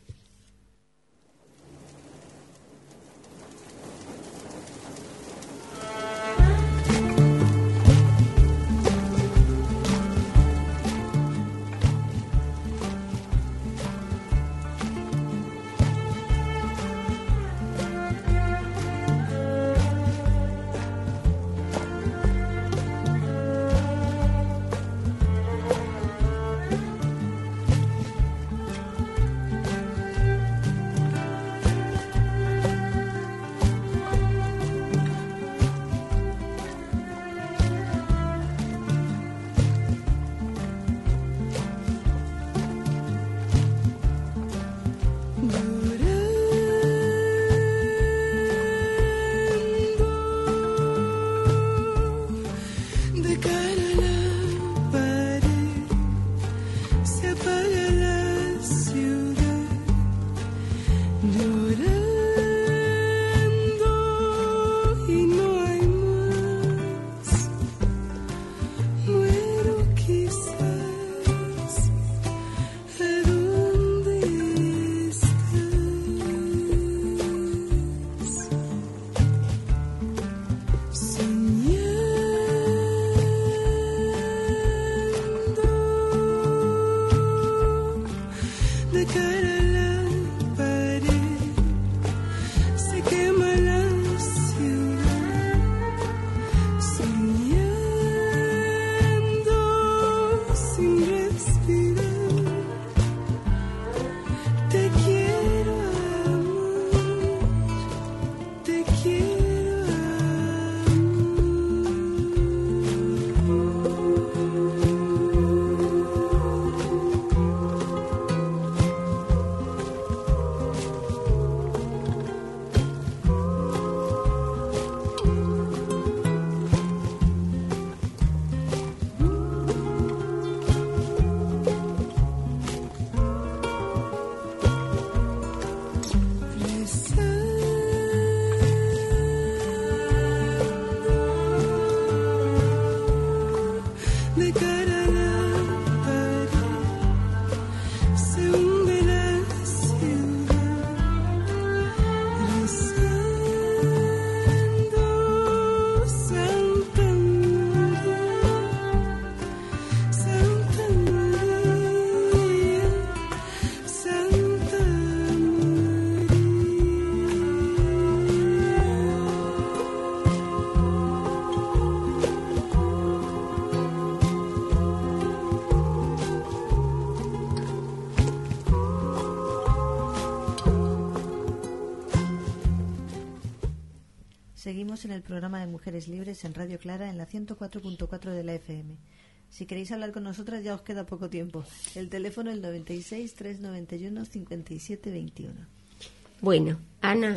Seguimos en el programa de Mujeres Libres en Radio Clara en la 104.4 de la FM. Si queréis hablar con nosotras ya os queda poco tiempo. El teléfono es el 96 391 57 21. Bueno, Ana,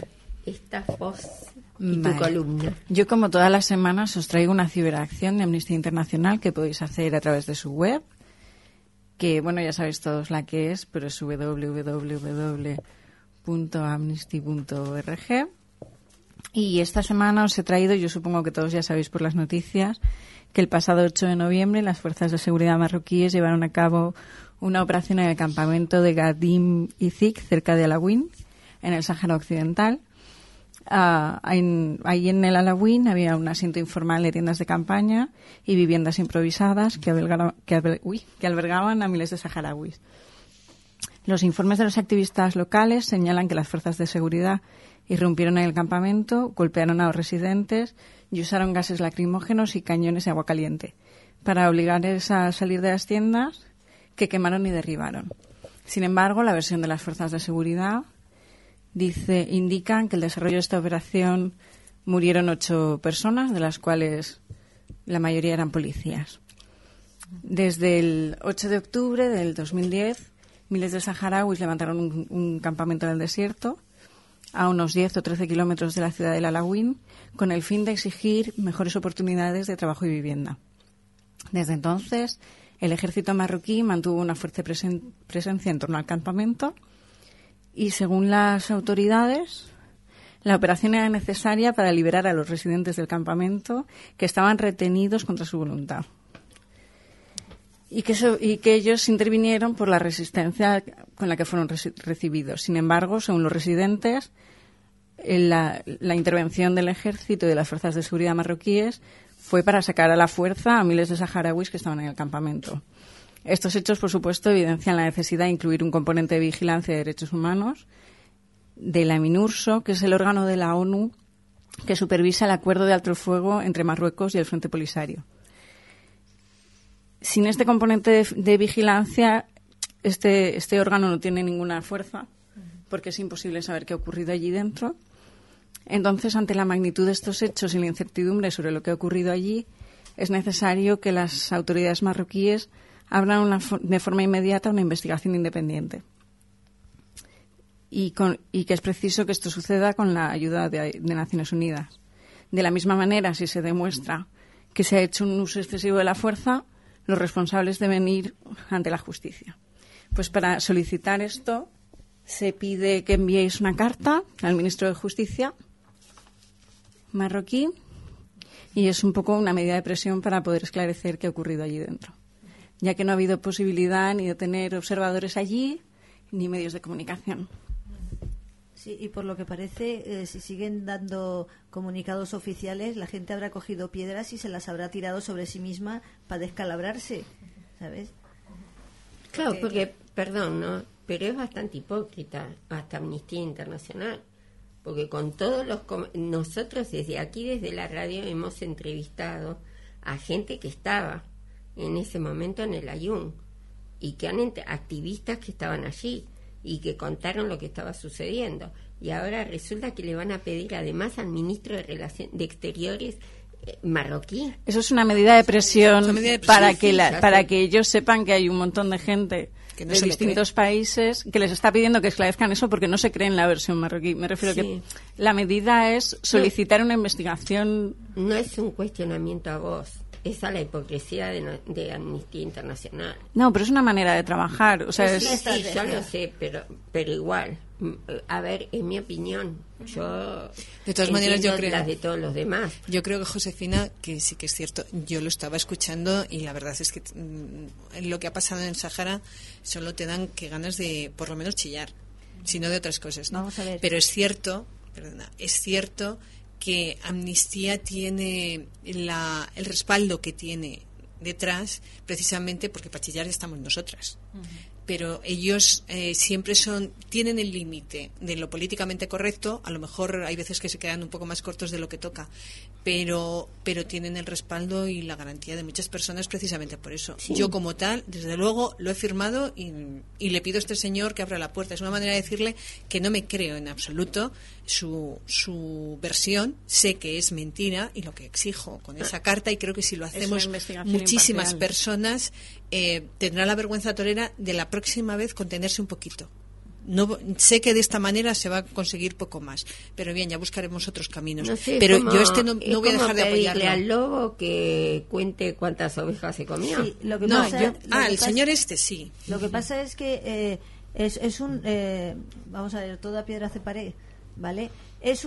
esta voz y tu columna. Yo, como todas las semanas, os traigo una ciberacción de Amnistía Internacional que podéis hacer a través de su web, que, bueno, ya sabéis todos la que es, pero es www.amnesty.org. Y esta semana os he traído, yo supongo que todos ya sabéis por las noticias, que el pasado 8 de noviembre las fuerzas de seguridad marroquíes llevaron a cabo una operación en el campamento de Gadim Izik, cerca de Alawín, en el Sáhara Occidental. Ahí en el Alawín había un asiento informal de tiendas de campaña y viviendas improvisadas que albergaban a miles de saharauis. Los informes de los activistas locales señalan que las fuerzas de seguridad irrumpieron en el campamento, golpearon a los residentes y usaron gases lacrimógenos y cañones de agua caliente para obligarles a salir de las tiendas, que quemaron y derribaron. Sin embargo, la versión de las fuerzas de seguridad indican que el desarrollo de esta operación murieron 8 personas, de las cuales la mayoría eran policías. Desde el 8 de octubre del 2010, miles de saharauis levantaron un campamento en el desierto, a unos 10 o 13 kilómetros de la ciudad de Alawín, con el fin de exigir mejores oportunidades de trabajo y vivienda. Desde entonces, el ejército marroquí mantuvo una fuerte presencia en torno al campamento y, según las autoridades, la operación era necesaria para liberar a los residentes del campamento que estaban retenidos contra su voluntad. Y que ellos intervinieron por la resistencia con la que fueron recibidos. Sin embargo, según los residentes, la intervención del ejército y de las fuerzas de seguridad marroquíes fue para sacar a la fuerza a miles de saharauis que estaban en el campamento. Estos hechos, por supuesto, evidencian la necesidad de incluir un componente de vigilancia de derechos humanos de la MINURSO, que es el órgano de la ONU que supervisa el acuerdo de alto el fuego entre Marruecos y el Frente Polisario. Sin este componente de vigilancia, este órgano no tiene ninguna fuerza, porque es imposible saber qué ha ocurrido allí dentro. Entonces, ante la magnitud de estos hechos y la incertidumbre sobre lo que ha ocurrido allí, es necesario que las autoridades marroquíes abran de forma inmediata una investigación independiente. Y que es preciso que esto suceda con la ayuda de Naciones Unidas. De la misma manera, si se demuestra que se ha hecho un uso excesivo de la fuerza, los responsables deben ir ante la justicia. Pues para solicitar esto se pide que enviéis una carta al ministro de Justicia marroquí, y es un poco una medida de presión para poder esclarecer qué ha ocurrido allí dentro, ya que no ha habido posibilidad ni de tener observadores allí ni medios de comunicación. Sí, y por lo que parece, si siguen dando comunicados oficiales, la gente habrá cogido piedras y se las habrá tirado sobre sí misma para descalabrarse, ¿sabes? Claro, porque, perdón, ¿no? Pero es bastante hipócrita hasta Amnistía Internacional, porque con todos nosotros desde aquí, desde la radio, hemos entrevistado a gente que estaba en ese momento en el Ayun y que activistas que estaban allí y que contaron lo que estaba sucediendo, y ahora resulta que le van a pedir además al ministro de Exteriores marroquí. Eso es una medida de presión, para que ellos sepan que hay un montón de gente de distintos países que les está pidiendo que esclarezcan eso, porque no se cree en la versión marroquí. Me refiero que la medida es solicitar una investigación. No es un cuestionamiento a vos, es a la hipocresía de Amnistía Internacional. No, pero es una manera de trabajar. O sea, sí, yo lo sé, pero igual. A ver, en mi opinión, yo de todas maneras yo creo las de todos los demás. Yo creo que, Josefina, que sí que es cierto. Yo lo estaba escuchando y la verdad es que lo que ha pasado en el Sáhara solo te dan que ganas de, por lo menos, chillar, si no de otras cosas, ¿no? Vamos a ver. Pero es cierto que Amnistía tiene el respaldo que tiene detrás, precisamente porque para chillar estamos nosotras. Uh-huh. Pero ellos siempre tienen el límite de lo políticamente correcto. A lo mejor hay veces que se quedan un poco más cortos de lo que toca, pero tienen el respaldo y la garantía de muchas personas precisamente por eso. Sí. Yo, como tal, desde luego lo he firmado y le pido a este señor que abra la puerta. Es una manera de decirle que no me creo en absoluto su versión. Sé que es mentira y lo que exijo con esa carta, y creo que si lo hacemos muchísimas personas, tendrá la vergüenza torera de la próxima vez contenerse un poquito. no sé que de esta manera se va a conseguir poco más, pero bien, ya buscaremos otros caminos. No sé, pero como, yo no voy a dejar de apoyarlo. Al lobo que cuente cuántas ovejas se comió. Sí, lo que pasa, el señor sí. Lo que pasa es que es un vamos a ver, toda piedra hace pared, ¿vale? Es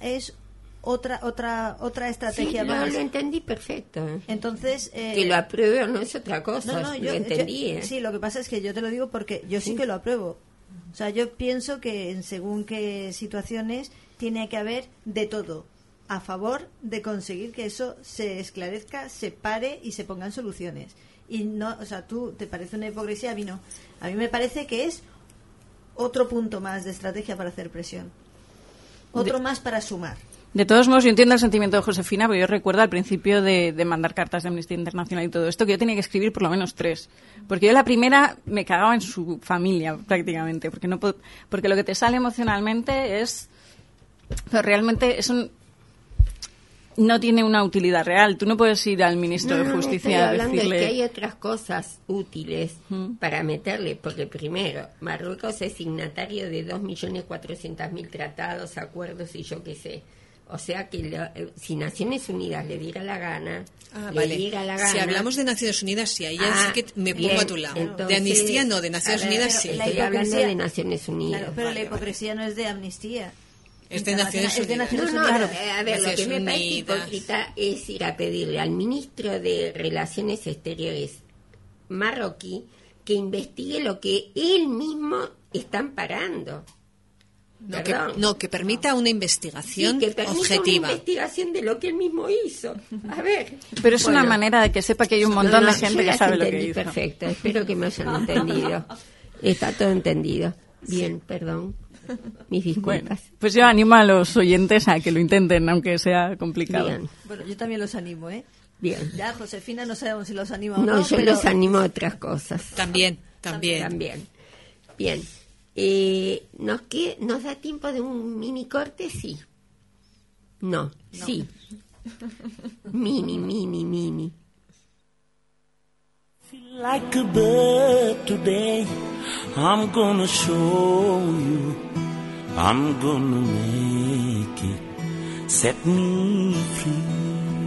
otra estrategia más. Lo entendí perfecto. Entonces que lo apruebe o no es otra cosa. No, yo lo entendí. Sí, lo que pasa es que yo te lo digo porque yo sí que lo apruebo. O sea, yo pienso que en según qué situaciones tiene que haber de todo a favor de conseguir que eso se esclarezca, se pare y se pongan soluciones. Y no, o sea, tú te parece una hipocresía, a mí no. A mí me parece que es otro punto más de estrategia para hacer presión. Otro más para sumar. De todos modos, yo entiendo el sentimiento de Josefina, porque yo recuerdo al principio de mandar cartas de Amnistía Internacional y todo esto, que yo tenía que escribir por lo menos 3. Porque yo la primera me cagaba en su familia, prácticamente. Porque lo que te sale emocionalmente es... Pero realmente eso no tiene una utilidad real. Tú no puedes ir al ministro de Justicia a decirle... de que hay otras cosas útiles para meterle, porque primero, Marruecos es signatario de 2.400.000 tratados, acuerdos y yo qué sé. O sea que si Naciones Unidas le diera la gana, diera la gana. Si hablamos de Naciones Unidas, sí, ahí ya sí que me pongo a tu lado. Entonces, de Amnistía no, de Naciones Unidas sí. Estoy hablando de Naciones Unidas. Claro, pero la hipocresía no es de Amnistía. Es de Naciones Unidas. Claro, a ver, lo que me parece hipócrita es ir a pedirle al ministro de Relaciones Exteriores marroquí que investigue lo que él mismo está amparando. Que permita una investigación objetiva. Una investigación de lo que él mismo hizo. A ver. Pero es una manera de que sepa que hay un montón de gente que sabe lo que hizo. Perfecto, espero que me hayan entendido. Está todo entendido. Bien, perdón. Mis disculpas. Bueno, pues yo animo a los oyentes a que lo intenten, aunque sea complicado. Bien. Bueno, yo también los animo, ¿eh? Bien. Ya, Josefina, no sabemos si los animo o no. No, yo los animo a otras cosas. También. Bien. ¿Nos da tiempo de un mini corte? Sí. No. Sí. Mini. Feel like a bird today. I'm gonna show you. I'm gonna make it. Set me free.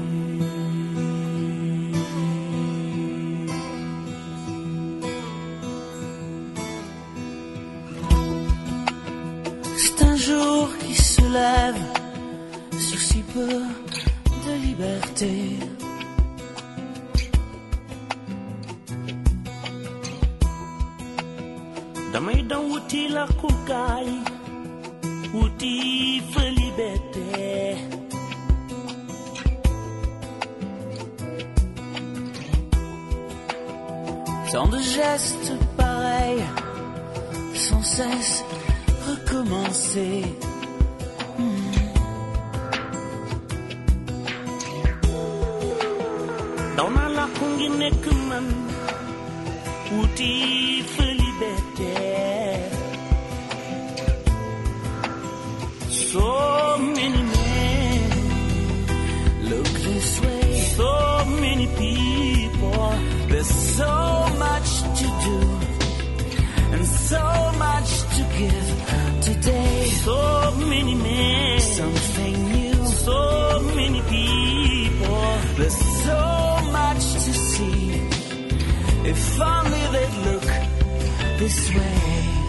C'est un jour qui se lève sur si peu de liberté. Damay daw wuti la kukaay wuti fa liberté. Tant de gestes pareils, sans cesse recommencer. Daw naa la ko ngi nekk man wuti fa liberté. So many men look this way. So many people. There's so much to do and so much to give today. So many men, something new. So many people. There's so much to see. If only they'd look this way.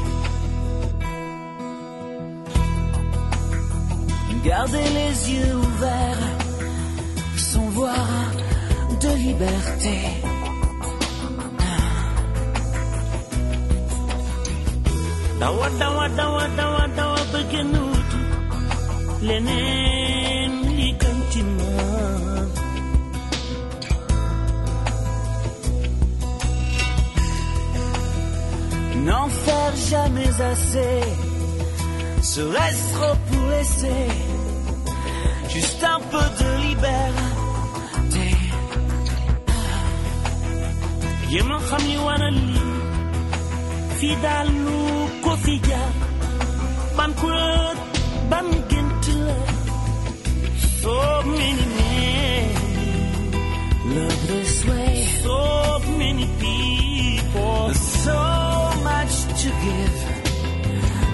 Gardez les yeux ouverts sans voir de liberté. Dawa dawa dawa dawa dawa begenut lenen li kantima. N'en faire jamais assez, serait-ce trop pour laisser juste un peu de liberté. Yema khami wana li fidalu ko fija ban kurat ban gentile. So many men love this way. So many people. So much to give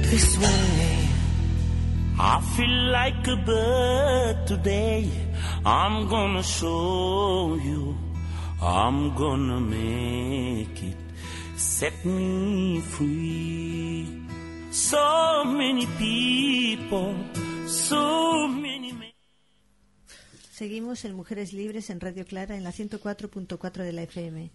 this way. I feel like a bird today. I'm gonna show you. I'm gonna make it. Set me free. So many people, so many men. Seguimos en Mujeres Libres en Radio Clara en la 104.4 de la FM.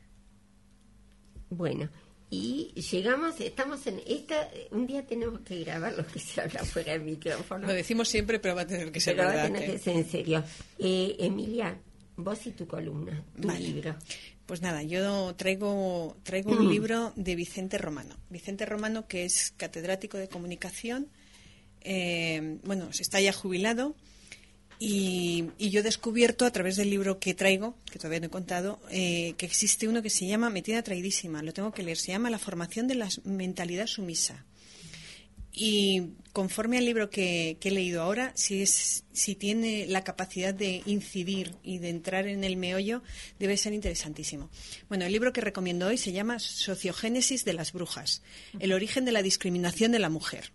Bueno, y llegamos, estamos en esta, un día tenemos que grabar lo que se habla fuera del micrófono. Lo decimos siempre, pero va a tener que ser pero verdad. Va a tener que ser en serio. Emilia, vos y tu columna, tu libro. Pues nada, yo traigo un libro de Vicente Romano. Vicente Romano, que es catedrático de comunicación, está ya jubilado. Y yo he descubierto a través del libro que traigo, que todavía no he contado, que existe uno que se llama, metida traidísima, lo tengo que leer, se llama La formación de la mentalidad sumisa. Y conforme al libro que he leído ahora, si tiene la capacidad de incidir y de entrar en el meollo, debe ser interesantísimo. Bueno, el libro que recomiendo hoy se llama Sociogénesis de las brujas, el origen de la discriminación de la mujer.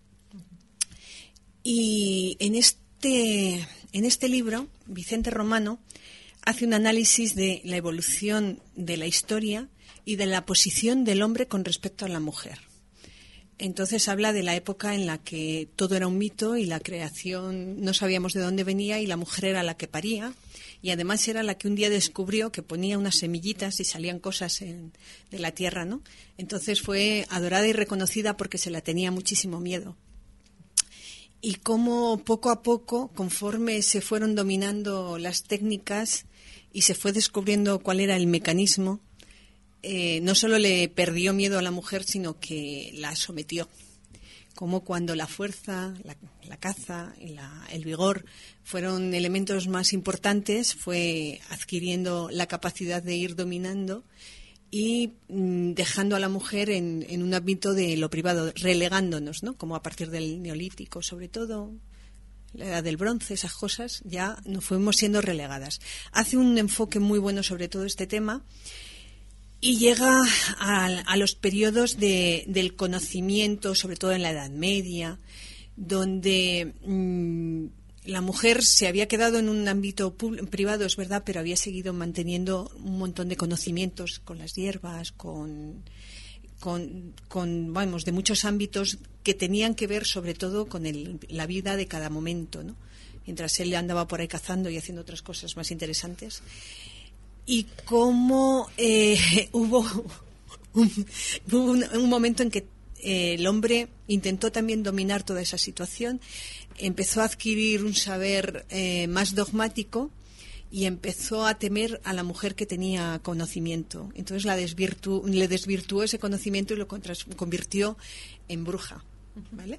Y en este libro, Vicente Romano hace un análisis de la evolución de la historia y de la posición del hombre con respecto a la mujer. Entonces habla de la época en la que todo era un mito y la creación no sabíamos de dónde venía y la mujer era la que paría y además era la que un día descubrió que ponía unas semillitas y salían cosas de la tierra, ¿no? Entonces fue adorada y reconocida porque se la tenía muchísimo miedo. Y cómo poco a poco, conforme se fueron dominando las técnicas y se fue descubriendo cuál era el mecanismo, no solo le perdió miedo a la mujer, sino que la sometió. Como cuando la fuerza, la caza y el vigor fueron elementos más importantes, fue adquiriendo la capacidad de ir dominando y dejando a la mujer en un ámbito de lo privado, relegándonos, ¿no? Como a partir del Neolítico, sobre todo, la Edad del Bronce, esas cosas, ya nos fuimos siendo relegadas. Hace un enfoque muy bueno sobre todo este tema y llega a los periodos del conocimiento, sobre todo en la Edad Media, donde la mujer se había quedado en un ámbito privado, es verdad, pero había seguido manteniendo un montón de conocimientos con las hierbas, de muchos ámbitos que tenían que ver sobre todo con la vida de cada momento, ¿no? Mientras él andaba por ahí cazando y haciendo otras cosas más interesantes. Y cómo hubo un momento en que el hombre intentó también dominar toda esa situación, empezó a adquirir un saber más dogmático y empezó a temer a la mujer que tenía conocimiento. Entonces le desvirtuó ese conocimiento y lo convirtió en bruja, ¿vale?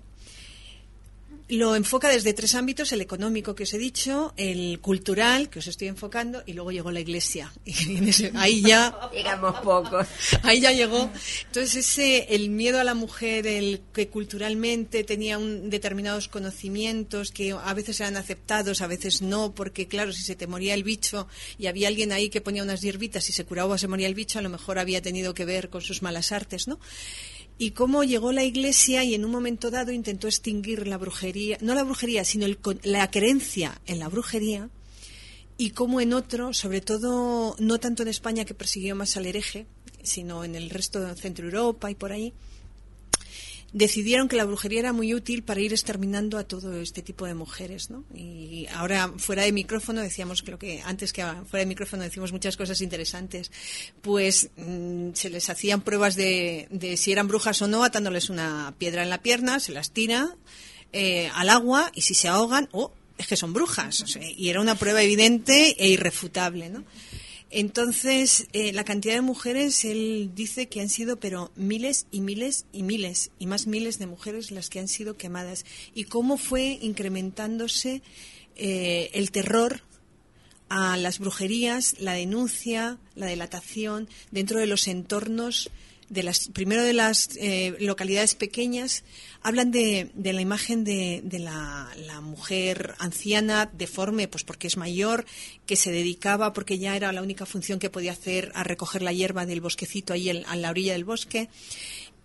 Lo enfoca desde tres ámbitos: el económico, que os he dicho, el cultural, que os estoy enfocando, y luego llegó la iglesia. Y ahí ya... Llegamos pocos. Ahí ya llegó. Entonces el miedo a la mujer, el que culturalmente tenía determinados conocimientos que a veces eran aceptados, a veces no, porque claro, si se te moría el bicho y había alguien ahí que ponía unas hierbitas y se curaba o se moría el bicho, a lo mejor había tenido que ver con sus malas artes, ¿no? Y cómo llegó la Iglesia y en un momento dado intentó extinguir la brujería, no la brujería, sino la creencia en la brujería, y cómo en otro, sobre todo no tanto en España, que persiguió más al hereje, sino en el resto de Centro Europa y por ahí, decidieron que la brujería era muy útil para ir exterminando a todo este tipo de mujeres, ¿no? Y ahora, fuera de micrófono, decíamos antes que fuera de micrófono decimos muchas cosas interesantes, pues se les hacían pruebas de si eran brujas o no, atándoles una piedra en la pierna, se las tira al agua y si se ahogan, es que son brujas. O sea, y era una prueba evidente e irrefutable, ¿no? Entonces, la cantidad de mujeres, él dice que han sido, pero miles y miles y miles, y más miles de mujeres las que han sido quemadas. Y cómo fue incrementándose el terror a las brujerías, la denuncia, la delatación, dentro de los entornos, primero de las localidades pequeñas. Hablan de la imagen de la mujer anciana, deforme, pues porque es mayor, que se dedicaba, porque ya era la única función que podía hacer, a recoger la hierba del bosquecito ahí a la orilla del bosque.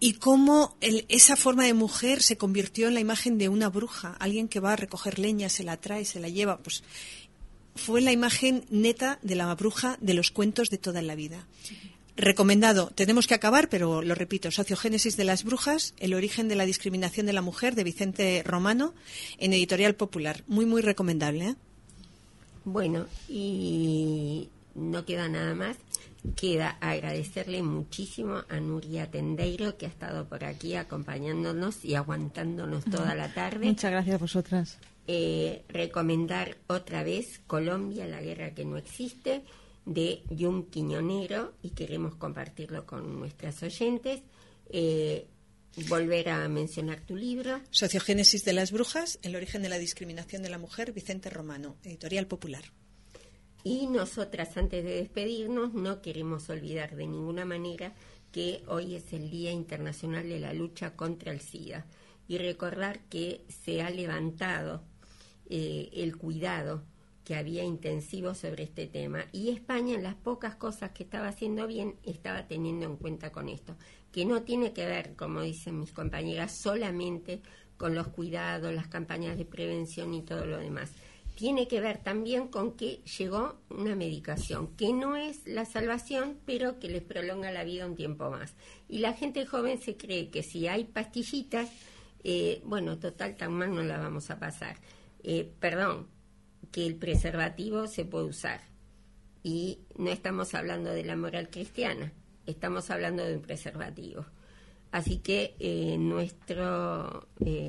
y cómo esa forma de mujer se convirtió en la imagen de una bruja, alguien que va a recoger leña, se la trae, se la lleva, pues fue la imagen neta de la bruja de los cuentos de toda la vida. Recomendado, tenemos que acabar, pero lo repito, Sociogénesis de las brujas, el origen de la discriminación de la mujer, de Vicente Romano, en Editorial Popular. Muy, muy recomendable, ¿eh? Bueno, y no queda nada más. Queda agradecerle muchísimo a Nuria Tendeiro, que ha estado por aquí acompañándonos y aguantándonos toda la tarde. Muchas gracias a vosotras. Recomendar otra vez Colombia, la guerra que no existe, de Yum Quiñonero, y queremos compartirlo con nuestras oyentes. Volver a mencionar tu libro. Sociogénesis de las brujas, el origen de la discriminación de la mujer, Vicente Romano, Editorial Popular. Y nosotras, antes de despedirnos, no queremos olvidar de ninguna manera que hoy es el Día Internacional de la Lucha contra el SIDA, y recordar que se ha levantado el cuidado que había intensivo sobre este tema, y España, en las pocas cosas que estaba haciendo bien, estaba teniendo en cuenta con esto, que no tiene que ver, como dicen mis compañeras, solamente con los cuidados, las campañas de prevención y todo lo demás. Tiene que ver también con que llegó una medicación que no es la salvación, pero que les prolonga la vida un tiempo más. Y la gente joven se cree que si hay pastillitas, bueno, total, tan mal no la vamos a pasar. Que el preservativo se puede usar. Y no estamos hablando de la moral cristiana, estamos hablando de un preservativo. Así que nuestro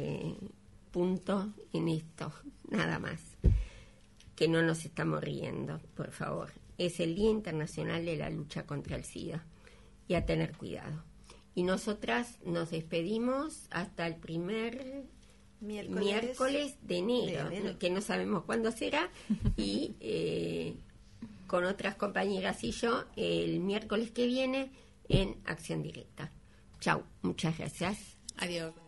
punto en esto, nada más, que no nos estamos riendo, por favor, es el Día Internacional de la Lucha contra el SIDA, y a tener cuidado. Y nosotras nos despedimos hasta el primer miércoles de enero, que no sabemos cuándo será, y con otras compañeras y yo el miércoles que viene en Acción Directa. Chau, muchas gracias. Adiós.